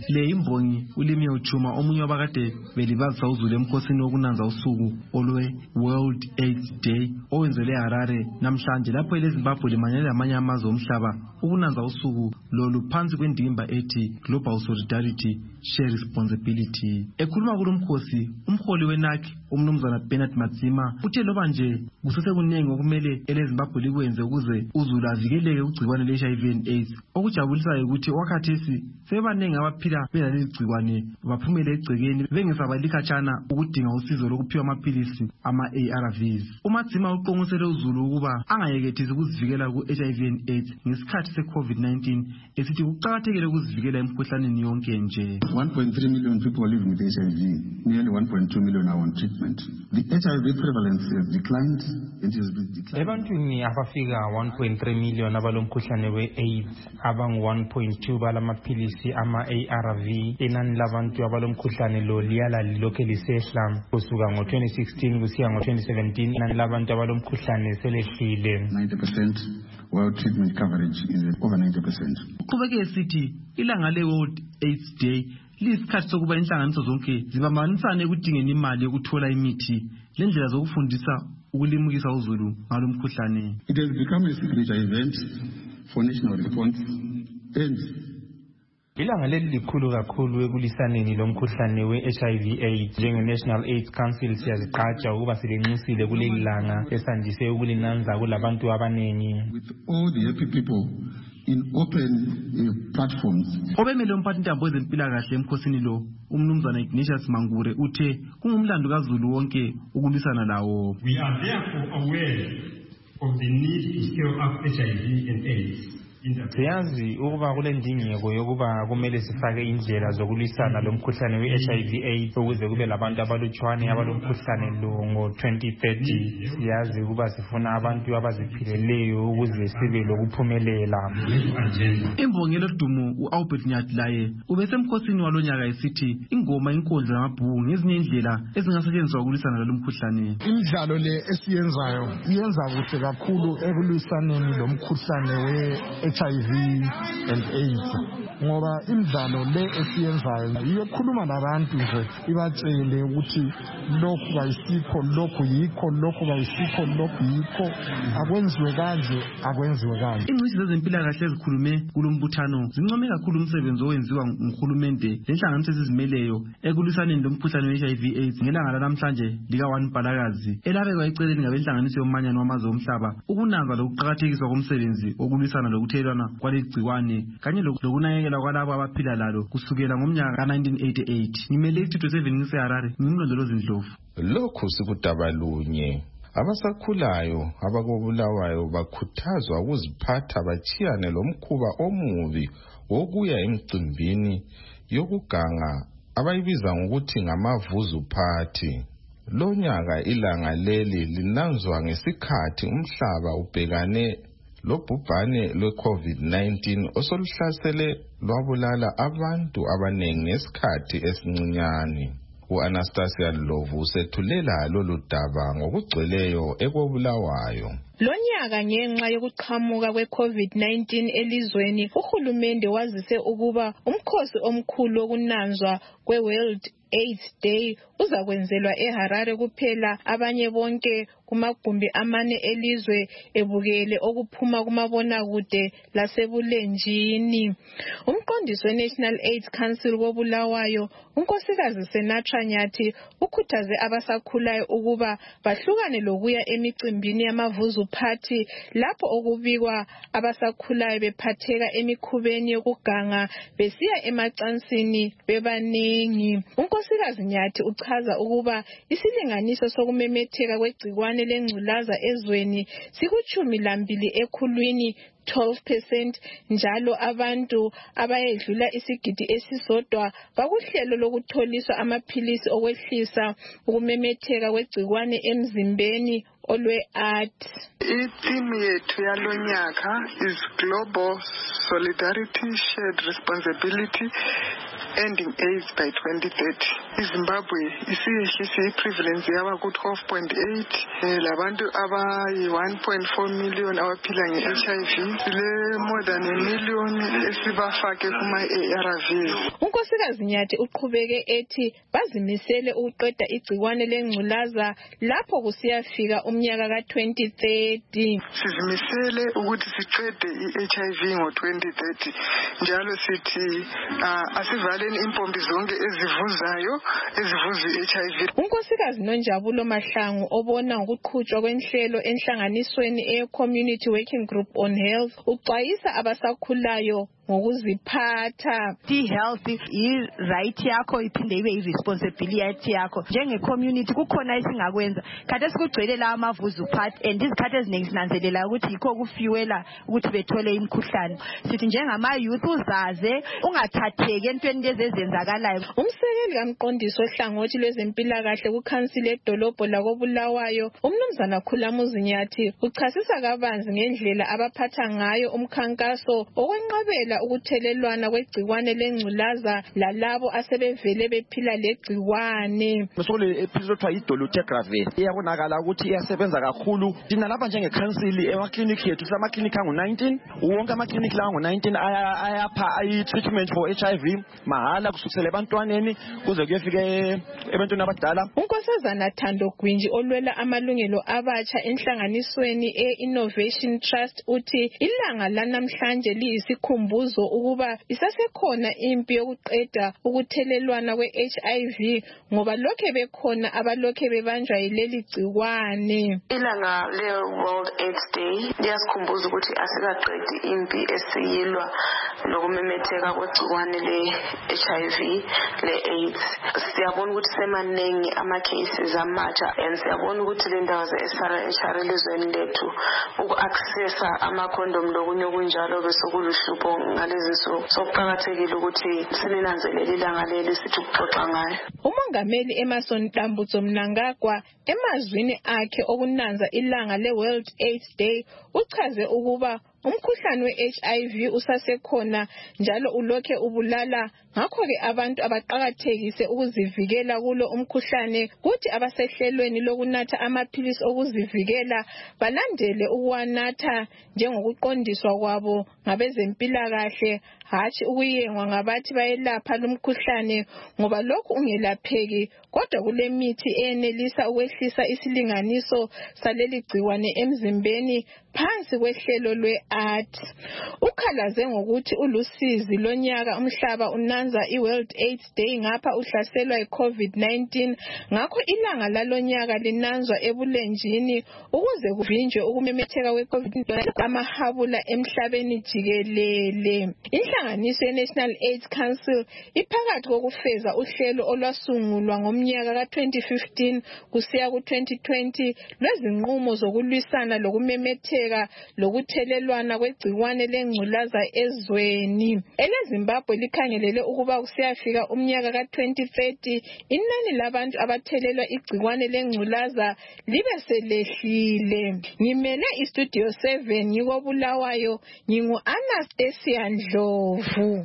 Le imbongi uLimie Uchuma omunye wabakade belibazisa uzulu emkhosini wokunanza usuku olwe World AIDS Day owenzele Harare namhlanje lapho eleZimbabwe limanyana lamanye amazwe omhlaba ukunanza usuku lolu phansi kwendimba ethi Global Solidarity Share Responsibility. Ekhuluma kulomkhosi umholi weNAC umnumzana Bernard Matsima uthe loba nje kusesekuningi okumele eleZimbabwe likwenze ukuze uzulu avikeleke kugciwane le-H I V and AIDS. Okujabulisayo ukuthi wakhathesi sebanengi abaphila belaleli gciwane baphumele egcekeni bengesaba likhatshana ukudinga usizo lokuphiwa amaphilisi ama-A R Vs. uMatsima uqonqosele uzulu ukuba angayekethisi ukuzivikela ku-H I V and AIDS ngesikhathi se-COVID nineteen esithi kuqakathekile ukuzivikela emkhuhlaneni yonke nje. one point three million people living with H I V, nearly one point two million are on treatment. The H I V prevalence has declined. It has been declined. Ebantwini abafika one point three million abalomkhuhlane we-AIDS, abangu one point two balamaphilisi ama-A R V. Inani labantu abalomkhuhlane lo liyala lilokhe lisehla kusuka ngo twenty sixteen kusiya ngo twenty seventeen. Inani labantu abalomkhuhlane selehlile. ninety percent world treatment coverage is over ninety percent. Uqhubeke sithi ilanga le-World AIDS Day lisikhathi sokuba inhlanganiso zonke zibambanisane ekudingeni imali yokuthola imithi lendlela zokufundisa ukulimukisa uzulu ngalo mkhuhlane. It has become a signature event for national response and ilanga leli likhulu kakhulu ekulisaneni lomkhuhlane we-H I V AIDS. Njenge-National AIDS Council siyazigqaja ukuba silenxusile kuleli langa esandise ukulinanza kulabantu abanengi. With all the happy people in open uh, platforms. Obemele umphathintambo wezempilakahle emkhosini lo umnumzana Ignatius Mangure uthe kungumlando kaZulu wonke ukulwisana lawo. We are therefore aware of the need to scale up H I V and AIDS. Siyazi ukuba kule ndingeko yokuba kumele sifake indlela zokulwisana lomkhuhlane we-H I V AIDS ukuze kube labantu abalutshwane abalomkhuhlane lo ngo twenty thirty. Siyazi ukuba sifuna abantu abaziphileleyo ukuze sibe lokuphumelela. Imbongelo dumo uAlbert Nyathi laye ubesemkhosini walonyaka esithi ingoma inkondlo yamabhuku ngezinye indlela ezingasetshenziswa ukulwisana lomkhuhlane. Imidlalo le esiyenzayo iyenza kuhle kakhulu ekulwisaneni lomkhuhlane we H I V and AIDS ngoba imidlalo le esiyenzayo yiyo ekhuluma labantu nje ibatshele ukuthi lokhu kayisikho lokhu yikho lokhu kayisikho lokhu yikho akwenziwe kanje akwenziwe kanje. Ingcitshi zezempilakahle ezikhulume kulombuthano zincome kakhulu umsebenzi owenziwa nguhulumende lenhlanganiso ezizimeleyo ekulwisaneni lomkhuhlane we-H I V AIDS ngelanga lanamhlanje lika one Mpalakazi elabekwa eceleni ngabenhlanganiso yomanyano wamazwe omhlaba ukunanza lokuqakathekiswa komsebenzi okulwisana lokuthelelwana kwalegciwane kanye lokunakekela kwalabo abaphila lalo kusukela ngomnyaka ka nineteen eighty-eight. Ngimele istudio seven ngiseHarare ngimlondolozi Ndlovu. Lokhu sikudabalunye abasakhulayo abakobulawayo bakhuthazwa ukuziphatha bachiyane lomkhuba omubi wokuya emcimbini yokuganga abayibiza ngokuthi ngamavuzu party. Lonyaka ilanga leli linanzwa ngesikhathi umhlaba ubhekane lobhubhane lwe-COVID nineteen osoluhlasele lwabulala abantu abanengi ngesikhathi esincinyane. U-Anastasia Ndlovu usethulela lolu daba ngokugcweleyo ekobulawayo. Lonyaka ngenxa yokuqhamuka kwe-COVID nineteen elizweni uhulumende wazise ukuba umkhosi omkhulu wokunanzwa kwe-World AIDS Day uzakwenzelwa eHarare kuphela, abanye bonke kumagumbi amane elizwe ebukele okuphuma kumabonakude lasebulenjini. Umqondisi we-National AIDS Council wobulawayo unkosikazi Senatra Nyathi ukhuthaze abasakhulayo ukuba bahlukane lokuya emicimbini yamavuzu party lapho okubikwa abasakhulayo bephatheka emikhubeni yokuganga besiya emacansini bebaningi. Unkosikazi Nyathi uchaza ukuba isilinganiso sokumemetheka kwegcikwane lengculaza ezweni sikuchumi lambili ekhulwini twelve percent, njalo abantu abayedlula isigidi esisodwa bakuhlelo lokutholiswa amaphilisi okwehlisa ukumemetheka kwegcikwane emzimbeni olwe-art. Itimu yethu yalonyaka is Global Solidarity Shared Responsibility. ending AIDS by twenty thirty. iZimbabwe isiyehlise iprevalence yaba ku twelve point eight labantu abayi one point four million abaphila nge-H I V, sile more than a million esibafake kuma-A R Vs. uNkosikazi Nyathi uqhubeke ethi bazimisele ukuqeda igciwane lengculaza lapho kusiyafika umnyaka ka twenty thirty. Sizimisele ukuthi siqede i-H I V ngo twenty thirty. Njalo sithi uh, asivaleni impompi zonke ezivuzayo ezivuza i-H I V. uNkosikazi Nonjabulo Mahlangu obona ngokuqhutshwa kwenhlelo enhlanganisweni e-Community Working Group on Health uxwayisa abasakhulayo ngokuziphatha. I-health i-right yakho iphinde ibe i-responsibility yakho. Njenge-community kukhona esingakwenza. Khathesi kugcwele lawa amavuzu phat and izikhathi eziningi sinanzelela ukuthi yikho kufiwela ukuthi bethole imikhuhlane. Sithi njengama-youth uzaze ungathatheki entweni lezi ezenzakalayo. Umsekeli kaMqondisi ohlangothi lwezempilakahle kukhansili edolobho lakoBulawayo uMnumzana Khulamuzi Nyathi uchasisa kabanzi ngendlela abaphatha ngayo umkhankaso okwenqabela ukuthelelwana kwegciwane lengculaza lalabo asebevele bephila legciwane. Msole episode idolutegravir iyabonakala ukuthi iyasebenza kakhulu. Thina lapha njengekhansili emaklinikhi yethu samaklinikhi angu nineteen, wonke amaklinikhi la angu nineteen ayapha i-treatment for H I V mahala kusukela ebantwaneni kuze kuyefike ebantwini abadala. uNkosazana Thando Gwinji olwela amalungelo abatsha enhlanganisweni e-Innovation Trust uthi ilanga lanamhlanje liyisikhumbuzo ukuba isasekhona impi yokuqeda ukuthelelwana kwe-H I V ngoba lokhe bekhona abalokhe bebanjwa yileli gciwane. Ilanga le-World AIDS Day liyasikhumbuza ukuthi asikaqedi impi esiyilwa nokumemetheka kwegciwane le-H I V le-AIDS. Siyabona ukuthi semaningi ama-cases amatsha and siyabona ukuthi le ndawo ze-S R elizweni lethu uku-accessa amakhondom lokunye okunjalo besokuluhlupho ngalezi nsuku. So kuqakathekile ukuthi silinanzelele ilanga leli sithi ukuxoxa ngayo. uMongameli Emerson Tambutso Mnangagwa emazwini akhe okunanza ilanga le-World AIDS Day uchaze ukuba umkhuhlane we-H I V usasekhona njalo ulokhe ubulala, ngakho-ke abantu abaqakathekise ukuzivikela kulo umkhuhlane kuthi abasehlelweni lokunatha amaphilisi okuzivikela balandele ukuwanatha njengokuqondiswa kwabo ngabezempilakahle, hatshi ukuyengwa ngabathi bayelapha lumkhuhlane ngoba lokhu ungelapheki kodwa kulemithi eyenelisa ukwehlisa isilinganiso saleli gciwane emzimbeni phansi kwehlelo lwe-A R T. Ukhalaze ngokuthi ulusizi lonyaka umhlaba unanza i-World AIDS Day ngapha uhlaselwa yi-COVID nineteen, ngakho ilanga lalonyaka linanzwa ebulenjini ukuze kuvinjwe ukumemetheka kwe-COVID nineteen amahabula emhlabeni jikelele. Inhlanganiso ye-National AIDS Council iphakathi kokufeza uhlelo olwasungulwa ngomnyaka ka twenty fifteen kusiya ku twenty twenty lwezinqumo zokulwisana lokumemetheka lokuthelelwana kwegciwane lengculaza ezweni. EleZimbabwe likhangelele ukuba kusiyafika umnyaka ka twenty thirty inani labantu abathelelwa igciwane lengculaza libe selehlile. Ngimele iStudio seven ngikoBulawayo, ngingu-Anastasia Ndlovu.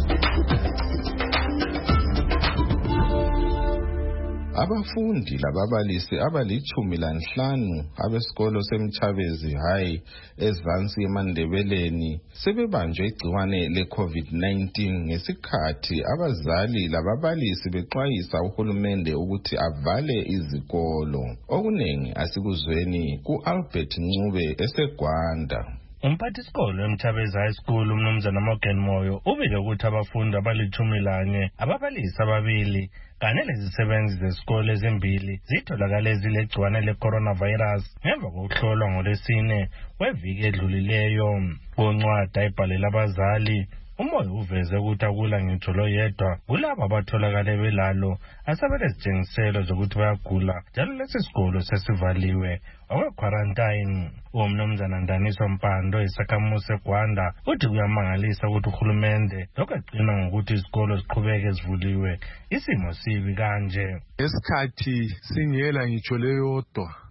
Abafundi lababalisi abalichumi lanhlanu abesikolo semchabezi high ezansi eMandebeleni sebebanjwe igciwane le-COVID nineteen ngesikhathi abazali lababalisi bexwayisa uhulumende ukuthi avale izikolo. Okunengi asikuzweni ku-Albert Ncube eseGwanda. Umphathisikolo eMchabezi High School uMnumzana Morgan Moyo ubike ukuthi abafundi abalichumi lanye, ababalisi ababili kanye lezisebenzi zesikole ezimbili zitholakale zilegciwane le-coronavirus ngemva kokuhlolwa ngolwesine weviki edlulileyo. Kuncwadi ayibhalela abazali, uMoyo uveze ukuthi akula ngitsho lo yedwa kulabo abatholakale belalo asebelezitshengiselo zokuthi bayagula njalo lesi sikolo sesivaliwe okwe-quarantine. UMnumzana Ndaniso Mpando isakhamuzi seGwanda uthi kuyamangalisa ukuthi uhulumende lokhu egcina ngokuthi izikolo ziqhubeke zivuliwe isimo sibi kanje. Ngesikhathi singela ngitsho leyodwa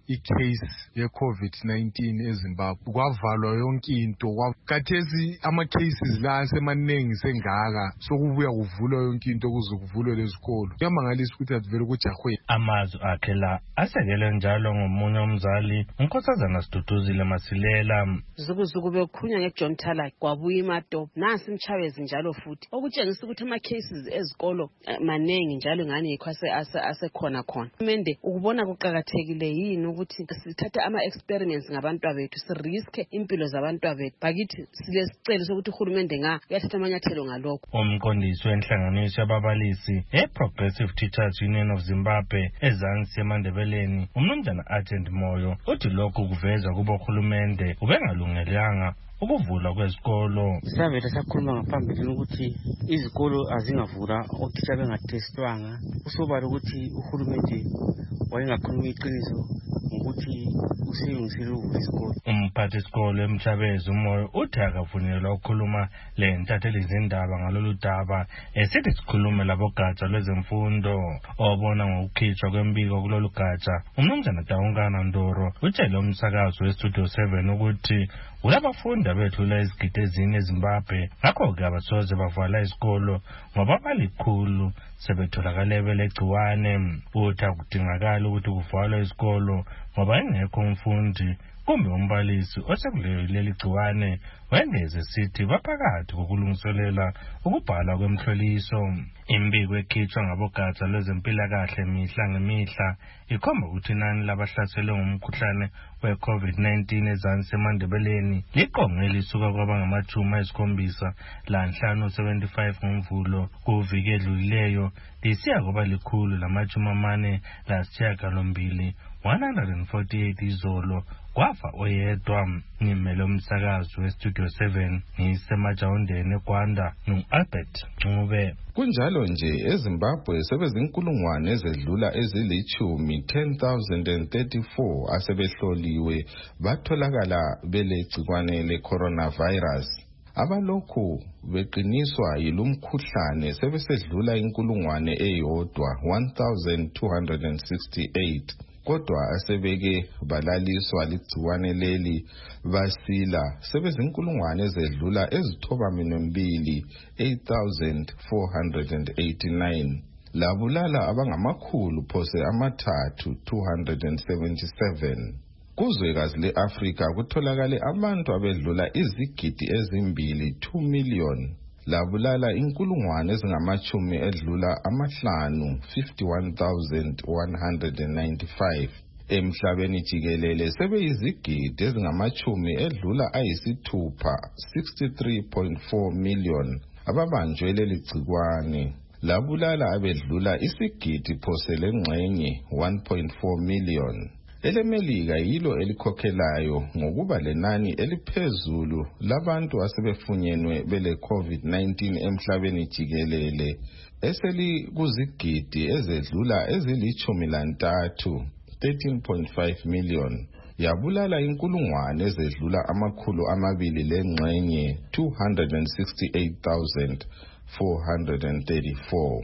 icase ye-COVID nineteen eZimbabwe kwavalwa yonke into. Kathesi ama-cases la asemaningi sengaka sokubuya kuvulwa yonke into kuze kuvulwe lezikolo. Kuyamangalisa ukuthi avele kujahwe. Amazwi akhe la asekele njalo ngomunye umzali uNkosazana Siduduzile Masilela. Zukuzuku bekukhulunywa ngeJohn Thala kwabuya iMatopo nasi imchawezi njalo futhi okutshengisa ukuthi ama cases ezikolo manengi njalo ngani yikho ase asekhona khona. Mende ukubona kuqhakathekile yini ukuthi sithathe ama experiments ngabantwana bethu si risk impilo zabantwana bethu bakithi silesicelo sokuthi uhulumende nga uyathatha amanyathelo ngalokho. Umqondisi wenhlanganiso yababalisi eProgressive Teachers Union of Zimbabwe ezansi eMandebeleni uMnumzana Agent Moyo uthi lokhu kuveza kubo uhulumende ubengalungelanga ukuvula kwezikolo. Savela sakhuluma ngaphambili ukuthi izikolo azingavula othisha bengatestwanga. Kusobala ukuthi uhulumende wayengakhuluma iqiniso ukuthi useyungisile ukuvula izikolo. Umphathi isikolo eMchabezi uMoyo uthi akavunyelwa ukukhuluma le ntatheli zindaba ngalolu daba esithi sikhulume labogatsha lwezemfundo obona ngokukhishwa kwembiko kulolu gatsha. Umnumzana Dawungana Ndoro utshele umsakazo weStudio seven ukuthi ulabafundi abethula izigidi ezine eZimbabwe ngakho-ke abasoze bavala isikolo ngoba balikhulu sebetholakale belegciwane. Uthi akudingakala ukuthi kuvalwe isikolo ngoba engekho umfundi kumbe umbalisi osekuleli gciwane wengeze sithi baphakathi kokulungiselela ukubhala kwemhloliso. Imbiko ekhishwa ngabogatsha lwezempilakahle mihla ngemihla ikhomba ukuthi inani labahlaselwe ngumkhuhlane we-COVID nineteen ezansi eMandebeleni liqonge lisuka kwaba ngamachumi ayisikhombisa lanhlanu seventy-five ngomvulo kuviki edlulileyo lisiya kwaba likhulu lamachumi amane lasishiyagalombili one hundred forty-eight izolo kwafa oyedwa. Ngimele umsakazo weStudio seven ngisemajawundeni eGwanda no-Albert Ncube. Kunjalo nje eZimbabwe sebezinkulungwane ezedlula ezilichumi ten thousand thirty-four asebehloliwe batholakala belegcikwane le-coronavirus. Abalokhu beqiniswa yilumkhuhlane sebesedlula inkulungwane eyodwa one thousand two hundred sixty-eight. Kodwa asebeke balaliswa ligciwane leli basila sebezinkulungwane ezedlula ezithoba minembili eight thousand four hundred eighty-nine. Labulala abangamakhulu phose amathathu two hundred seventy-seven. Kuzwekazi le-Afrika kutholakale abantu abedlula izigidi ezimbili two million. Labulala inkulungwane ezingamachumi edlula amahlanu fifty-one thousand one hundred ninety-five. Emhlabeni jikelele sebeyizigidi ezingamachumi edlula ayisithupha sixty-three point four million ababanjwe leli gcikwane. Labulala abedlula isigidi phose lengxenye one point four million. EleMelika yilo elikhokhelayo ngokuba lenani eliphezulu labantu asebefunyenwe bele COVID nineteen emhlabeni jikelele eseli kuzigidi ezedlula ezilichumi lantathu thirteen point five million. Yabulala inkulungwane ezedlula amakhulu amabili lengxenye two hundred sixty-eight thousand four hundred thirty-four.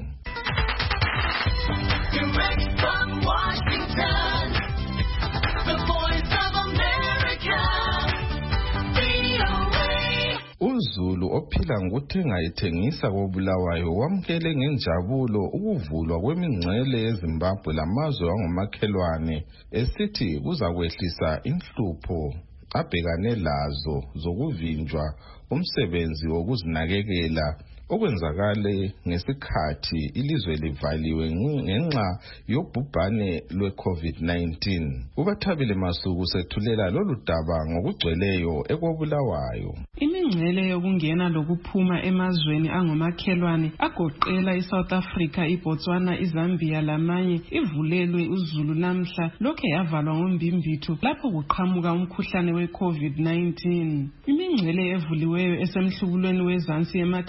Direct from Washington, the Voice of America, V O A. uZulu ophila ngokuthenga ethengisa koBulawayo wamkele ngenjabulo ukuvulwa kwemingcele eZimbabwe lamazwe wangomakhelwane esithi kuzakwehlisa inhlupho abhekane lazo zokuvinjwa umsebenzi wokuzinakekela okwenzakale ngesikhathi ilizwe livaliwe ngenxa yobhubhane lwe-COVID nineteen. Ubathabile Masuku sethulela lolu daba ngokugcweleyo ekoBulawayo. Imingcele yokungena lokuphuma emazweni angomakhelwane agoqela iSouth Africa, iBotswana, iZambia lamanye ivulelwe uZulu namhla lokhe yavalwa ngombimbitho lapho kuqhamuka umkhuhlane we-COVID nineteen. Imingcele evuliweyo esemhlubulweni wezansi emathebelele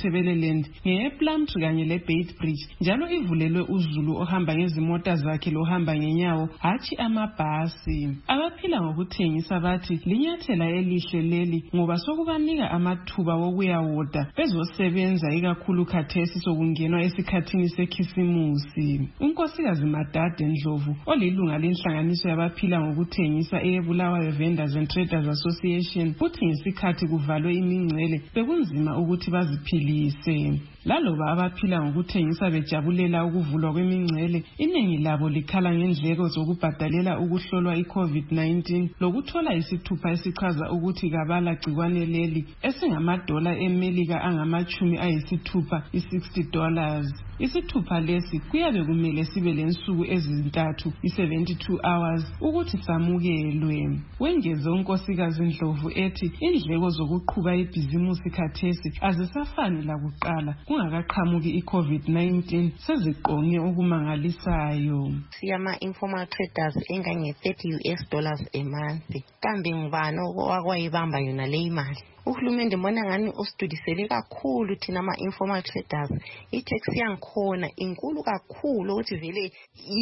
Wonderland ngeyePlumtree kanye leBaitbridge njalo ivulelwe uzulu ohamba ngezimota zakhe lohamba ngenyawo hatshi amabhasi. Abaphila ngokuthengisa bathi linyathela elihle leli ngoba sokubanika amathuba wokuyawoda bezosebenza ikakhulu khathesi sokungenwa esikhathini sekhisimusi. uNkosikazi Madade Ndlovu olilunga lenhlanganiso yabaphila ngokuthengisa eyeBulawayo Vendors and Traders Association uthi ngesikhathi kuvalwe imingcele bekunzima ukuthi baziphilise. Laloba abaphila ngokuthengisa bejabulela ukuvulwa kwemingcele, iningi labo likhala ngendleko zokubhadalela ukuhlolwa iCovid nineteen lokuthola isithupha esichaza ukuthi kabala gciwane leli esingamadola eMelika angamachumi ayisithupha i-sixty dollars. Isithupha lesi kuyabe kumele sibe lensuku ezintathu i-seventy-two hours ukuthi samukelwe. Wengeze uNkosikazi Ndlovu ethi indleko zokuqhuba ibhizimusi khathesi azisafani lakuqala kungakaqhamuki iCovid nineteen seziqonge okumangalisayo. Siyama informal traders engange thirty U S dollars a month. Kambe ngubani okwayibamba yona le imali? Uhulumende mbona ngani usidudisele kakhulu thina ama informal traders. I-tax yankhona inkulu kakhulu ukuthi vele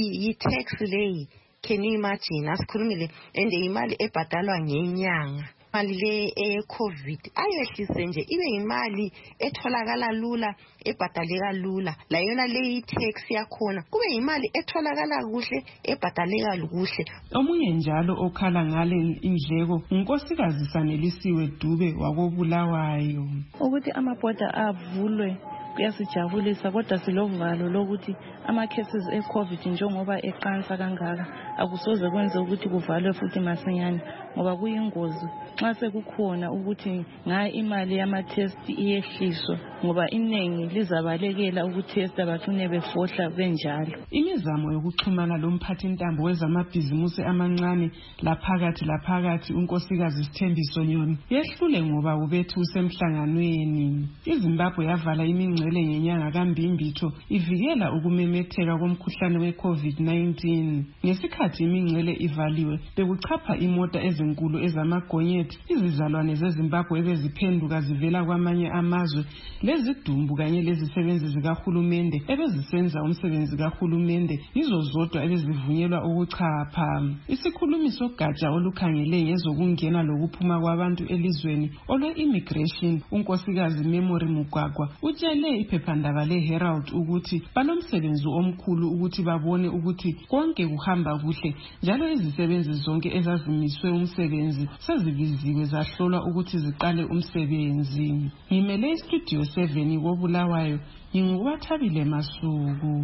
i-tax leyi. Can you imagine asikhulumile ende imali ebhadalwa ngenyanga. Imali le e-COVID ayehlise nje ibe imali etholakala lula ebhadaleka lula. La yona le i-tax yakhona kube imali etholakala kuhle ebhadaleka kuhle. Omunye njalo okhala ngale indleko uNkosikazi Sanelisiwe Dube wakoBulawayo. Ukuthi amabhoda avulwe kuyasijabulisa kodwa silovalo lokuthi ama cases e-COVID njengoba eqansa kangaka akusoze kwenze ukuthi kuvalwe futhi masinyane ngoba kuyingozi nxa sekukhona ukuthi nga imali yama test iyehliswa ngoba iningi lizabalekela ukutesta bafune befohla benjalo. Imizamo yokuxhumana lomphathi intambo wezamabhizimusi amancane laphakathi laphakathi uNkosikazi Sithembiso Nyoni yehlule ngoba ubethu usemhlanganweni. iZimbabwe yavala imingcele ngenyanga kaMbimbitho ivikela ukumemetheka komkhuhlane weCovid nineteen. Ngesikhathi imingcele ivaliwe bekuchapha imota ezinkulu ezamagonyeti izizalwane zeZimbabwe ebeziphenduka zivela kwamanye amazwe lezidumbu kanye lezisebenzi zikahulumende ebezisenza umsebenzi kahulumende yizo zodwa ebezivunyelwa ukuchapha. Isikhulumi sogatsha olukhangele ngezokungena lokuphuma kwabantu elizweni olwe-immigration uNkosikazi Memory Mugwagwa utshele iphephandaba leHerald ukuthi banomsebenzi omkhulu ukuthi babone ukuthi konke kuhamba kuhle njalo izisebenzi zonke ezazimiswe umsebenzi sezibiziwe zahlolwa ukuthi ziqale umsebenzi. Ngimele istudio seven koBulawayo ngingubathabile Masuku.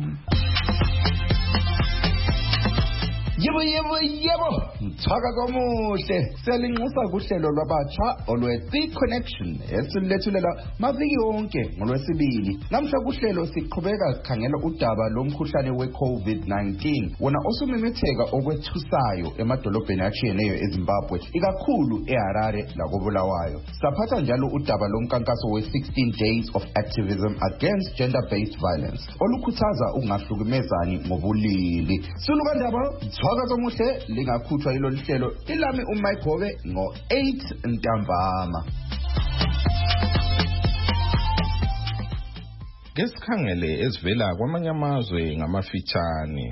Yebo yebo yebo mthaka komuhle selinxusa kuhlelo lwabatsha olwe-The Connection esilethulela maviki yonke ngolwesibili. Namhla kuhlelo siqhubeka sikhangela udaba lomkhuhlane we-COVID nineteen wona osumemetheka okwethusayo emadolobheni atshiyeneyo eZimbabwe ikakhulu eHarare lakoBulawayo. Saphatha njalo udaba lomkankaso we-sixteen days of activism against gender-based violence olukhuthaza ukungahlukumezani ngobulili. Sulukandaba Mthaka komuhle lingakhutshwa yilolu hlelo ilami uMayigobe ngo eight ntambama. Ngesikhangele ezivela kwamanye amazwe ngamafitshane.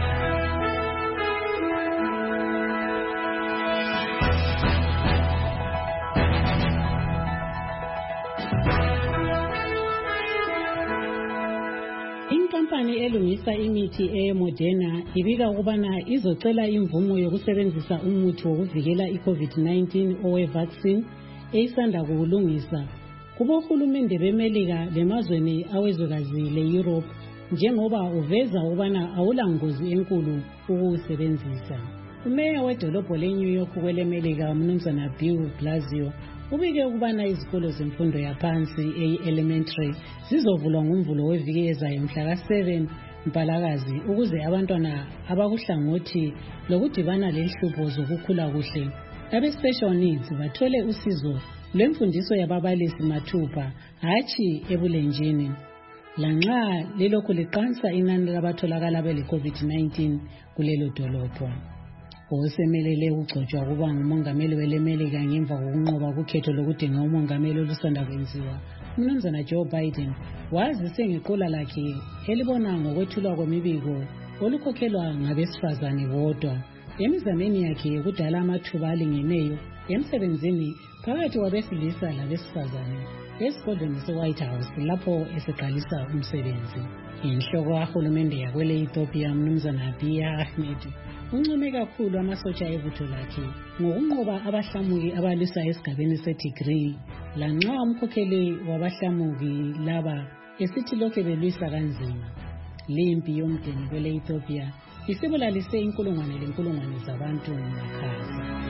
Inkampani elungisa imithi eModerna ibika ukubana izocela imvumo yokusebenzisa umuthi wokuvikela iCovid nineteen owe-vaccine eyisanda kuwulungisa kubohulumende beMelika lemazweni awezwekazi le-Europe njengoba uveza ukubana awulangozi enkulu ukuwusebenzisa. Umeya wedolobho le-New York kweleMelika uMnumzana Bill Blasio ubike ukubana izikolo zemfundo yaphansi e-elementary zizovulwa ngomvulo weviki ezayo mhla ka seven Mpalakazi ukuze abantwana abakuhlangothi lokudibana lenhlupho zokukhula kuhle abe-special needs bathole usizo lwemfundiso yababalisi mathupha hatshi ebulenjini. Lanxa lelokhu liqansa inani labatholakala bele-COVID nineteen kulelo dolobho. Osemelele ukugcotshwa kuba ngumongameli weleMelika ngemva kokunqoba ukhetho lokudinga umongameli olusanda kwenziwa umnumzana Joe Biden wazise ngeqola lakhe elibona ngokwethulwa kwemibiko olukhokhelwa ngabesifazane bodwa emizameni yakhe yokudala amathuba alingeneyo emsebenzini phakathi kwabesilisa labesifazane esigodlweni se-White House lapho eseqalisa umsebenzi. Inhloko kahulumende yakwele Ethiopia umnumzana Abiy Ahmed uncome kakhulu amasotsha ebutho lakhe ngokunqoba abahlamuki abalwisa esigabeni seTigray, lanxa umkhokheli wabahlamuki laba esithi lokhe belwisa kanzima. Lempi yomdeni kwele Ethiopia isibulalise inkulungwane lenkulungwane zabantu ngakhaza.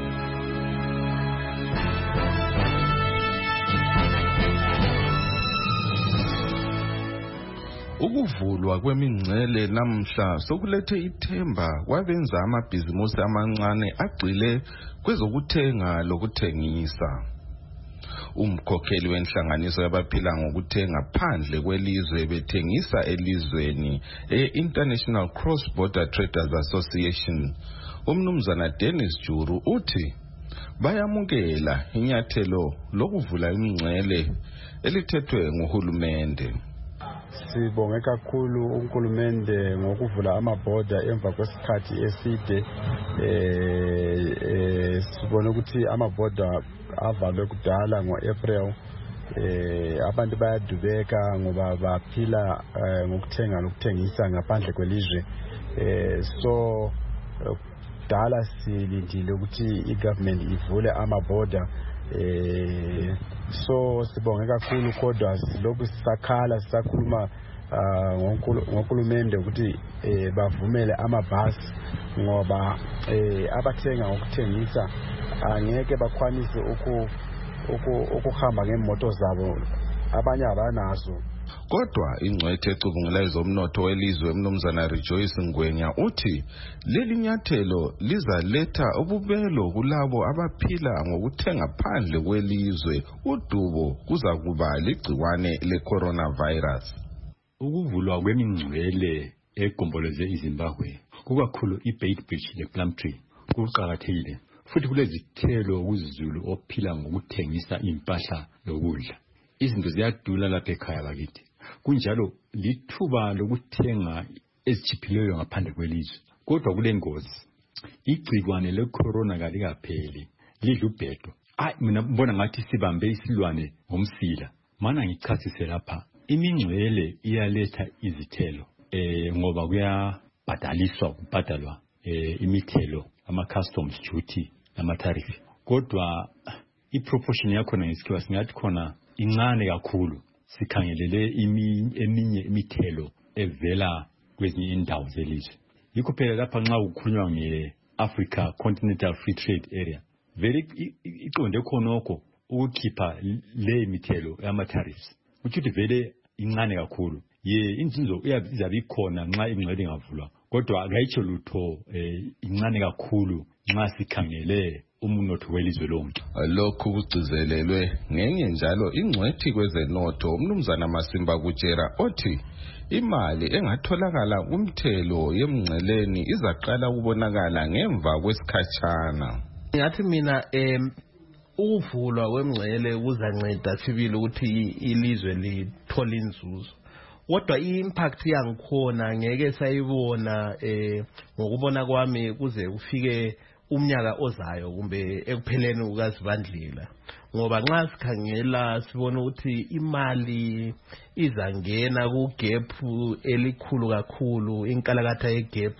Ukuvulwa kwemingcele namhla sokulethe ithemba kwabenza amabhizimusi amancane agxile kwezokuthenga lokuthengisa. Umkhokheli wenhlanganiso yabaphila ngokuthenga phandle kwelizwe bethengisa elizweni e-International Cross Border Traders Association, umnumzana Dennis Juru uthi bayamukela inyathelo lokuvula imingcele elithethwe nguhulumende. Sibonge kakhulu uNkulunkulu ngokuvula amabhoda emva kwesikhathi eside. eh eh sibone ukuthi amabhoda avalwe kudala ngo-April. eh abantu bayadubeka ngoba baphila ngokuthenga nokuthengisa ngaphandle kwelizwe. eh so dala silindile ukuthi igovernment ivule amabhoda. eh so sibonge kakhulu kodwa lokhu sisakhala sisakhuluma ngonkulunkulu ukuthi bavumele amabhasi ngoba abathenga ngokuthengisa angeke bakwanise ukuhamba ngemoto zabo, abanye abanazo. Kodwa ingcwethe ecubungula ezomnotho welizwe umnumzana Rejoice Ngwenya uthi leli nyathelo lizaletha ububelo kulabo abaphila ngokuthenga phandle kwelizwe udubo kuza kuba ligciwane le-coronavirus. Ukuvulwa kwemingcwele egomboleze iZimbabwe kukakhulu iBeitbridge lePlumtree kuqakathekile, futhi kulezithelo kuzulu ophila ngokuthengisa impahla lokudla. Izinto ziyadula lapha ekhaya bakithi, kunjalo lithuba lokuthenga ezichiphileyo ngaphandle kwelizwe. Kodwa kulengozi, igcikwane le-corona kalikapheli, lidla ubhedo. Hayi, mina mbona ngathi sibambe isilwane ngomsila. Mana ngichasise lapha, imingcwele iyaletha izithelo eh ngoba kuyabhadaliswa kubhadalwa eh imithelo, ama-customs duty nama-tariff. Kodwa i-proportion yakhona ngesikhiwa singathi khona incane kakhulu sikhangelele eminye imithelo evela kwezinye indawo zelizwe. Yikho phela lapha nxa kukhulunywa nge-Africa Continental Free Trade Area, vele iqonde khonokho ukukhipha le mithelo yama-tariffs, ukuthi vele incane kakhulu. Ye inzuzo iyabe ikhona nxa ingcwele ingavulwa, kodwa akayitsho lutho incane kakhulu nxa sikhangele umnotho welizwe lonke. Lokhu kugcizelelwe ngenye njalo ingcwethi kwezenotho umnumzana Masimba Kutshera othi imali engatholakala kumthelo yemngceleni izaqala ukubonakala ngemva kwesikhatshana. Ngathi mina em ukuvulwa kwemngcele kuzanceda sibili ukuthi ilizwe lithole inzuzo, kodwa i-impact yangikhona ngeke sayibona eh ngokubona kwami kuze kufike umnyaka ozayo kumbe ekupheleni kukaZibandlela, ngoba nxa sikhangela sibona ukuthi imali izangena ku gap elikhulu kakhulu, inkalakatha ye gap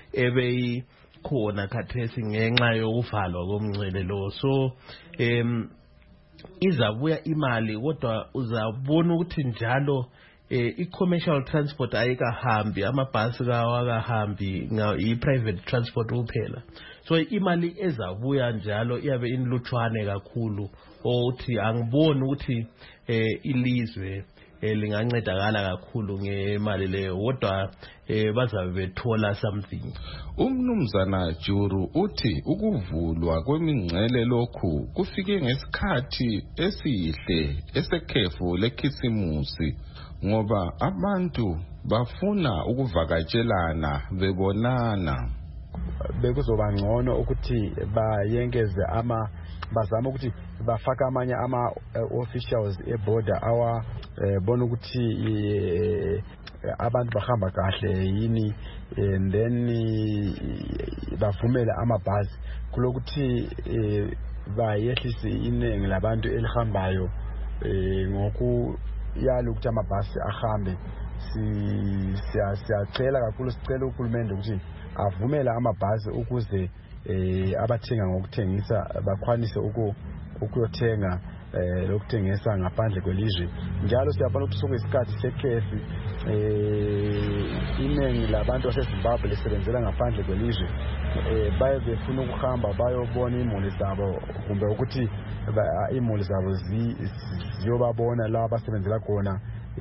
ebe khona khathesi ngenxa yokuvalwa komngcele lo. So em izabuya imali, kodwa uzabona ukuthi njalo eh i-commercial transport ayikahambi, amabhasi kawakahambi, i-private transport kuphela. So imali ezabuya njalo iyabe inlutshwane kakhulu, othi angiboni ukuthi eh ilizwe lingancedakala kakhulu ngemali leyo, kodwa bazabe bethola something. Umnumzana Juru uthi ukuvulwa kwemingcele lokhu kufike ngesikhathi esihle esekhefu lekhisimusi, ngoba abantu bafuna ukuvakatshelana bebonana. bekuzoba ngcono ukuthi bayengeze ama bazama ukuthi bafaka amanye ama officials eborder awa bona ukuthi abantu bahamba kahle yini, and then bavumele amabhasi kulokuthi bayehlise inengi labantu elihambayo ngoku yalo ukuthi amabhasi ahambe. Siyacela kakhulu, sicela uhulumende ukuthi avumele amabhasi ukuze abathenga ngokuthengisa bakhwanise ukuyothenga lokuthengisa ngaphandle kwelizwe. Njalo siyabona ukuthi sokuyisikhathi sekhefi, inengi labantu baseZimbabwe lisebenzela ngaphandle kwelizwe, baye befuna ukuhamba bayobona imuli zabo kumbe ukuthi imuli zabo ziyobabona la basebenzela khona.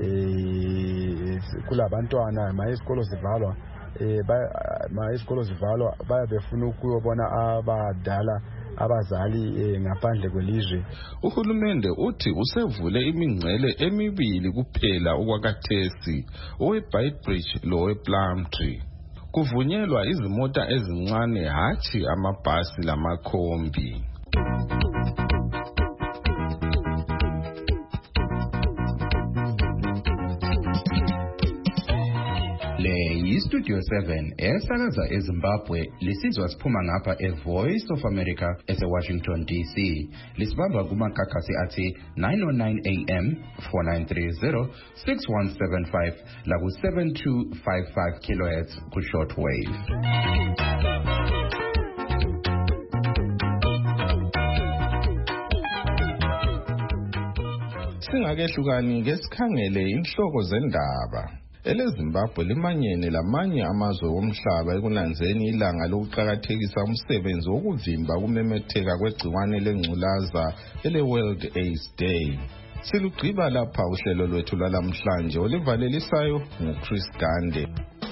Kulabantwana ma isikolo zivalwa, ma isikolo zivalwa baya befuna ukuyobona abadala abazali ngaphandle kwelizwe. Uhulumende uthi usevule imingcele emibili kuphela okwakathesi, oweBeitbridge lowePlumtree. Kuvunyelwa izimota ezincane hathi amabhasi lamakhombi. Le yiStudio seven esakaza eZimbabwe, lisizwa siphuma ngapha eVoice of America eseWashington D C. Lisibamba kumakhakhasi athi nine oh nine A M, four nine three zero, six one seven five laku seven two five five kilohertz ku shortwave. Singakehlukani ngesikhangele inhloko zendaba. EleZimbabwe limanyene lamanye amazwe omhlaba ekunanzeni ilanga lokuqakathekisa umsebenzi wokuvimba kumemetheka kwegciwane lengculaza ele-World AIDS Day. Silugqiba lapha uhlelo lwethu lwalamhlanje olivalelisayo nguChris Gande.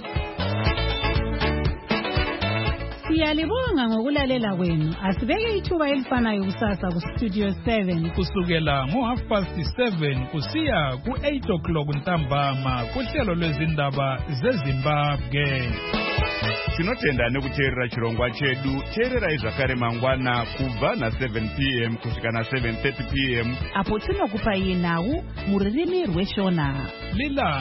Siyalibonga ngokulalela kwenu. Asibeke ithuba elifanayo kusasa ku Studio seven kusukela ngo half past seven kusiya ku eight o'clock ntambama kuhlelo lwezindaba zeZimbabwe. Tinotenda nekuteerera chirongwa chedu. Teerera izvakare mangwana kubva na seven p m kusvika na seven thirty p m apo tinokupa iye nhau muririmi rweshona. Lila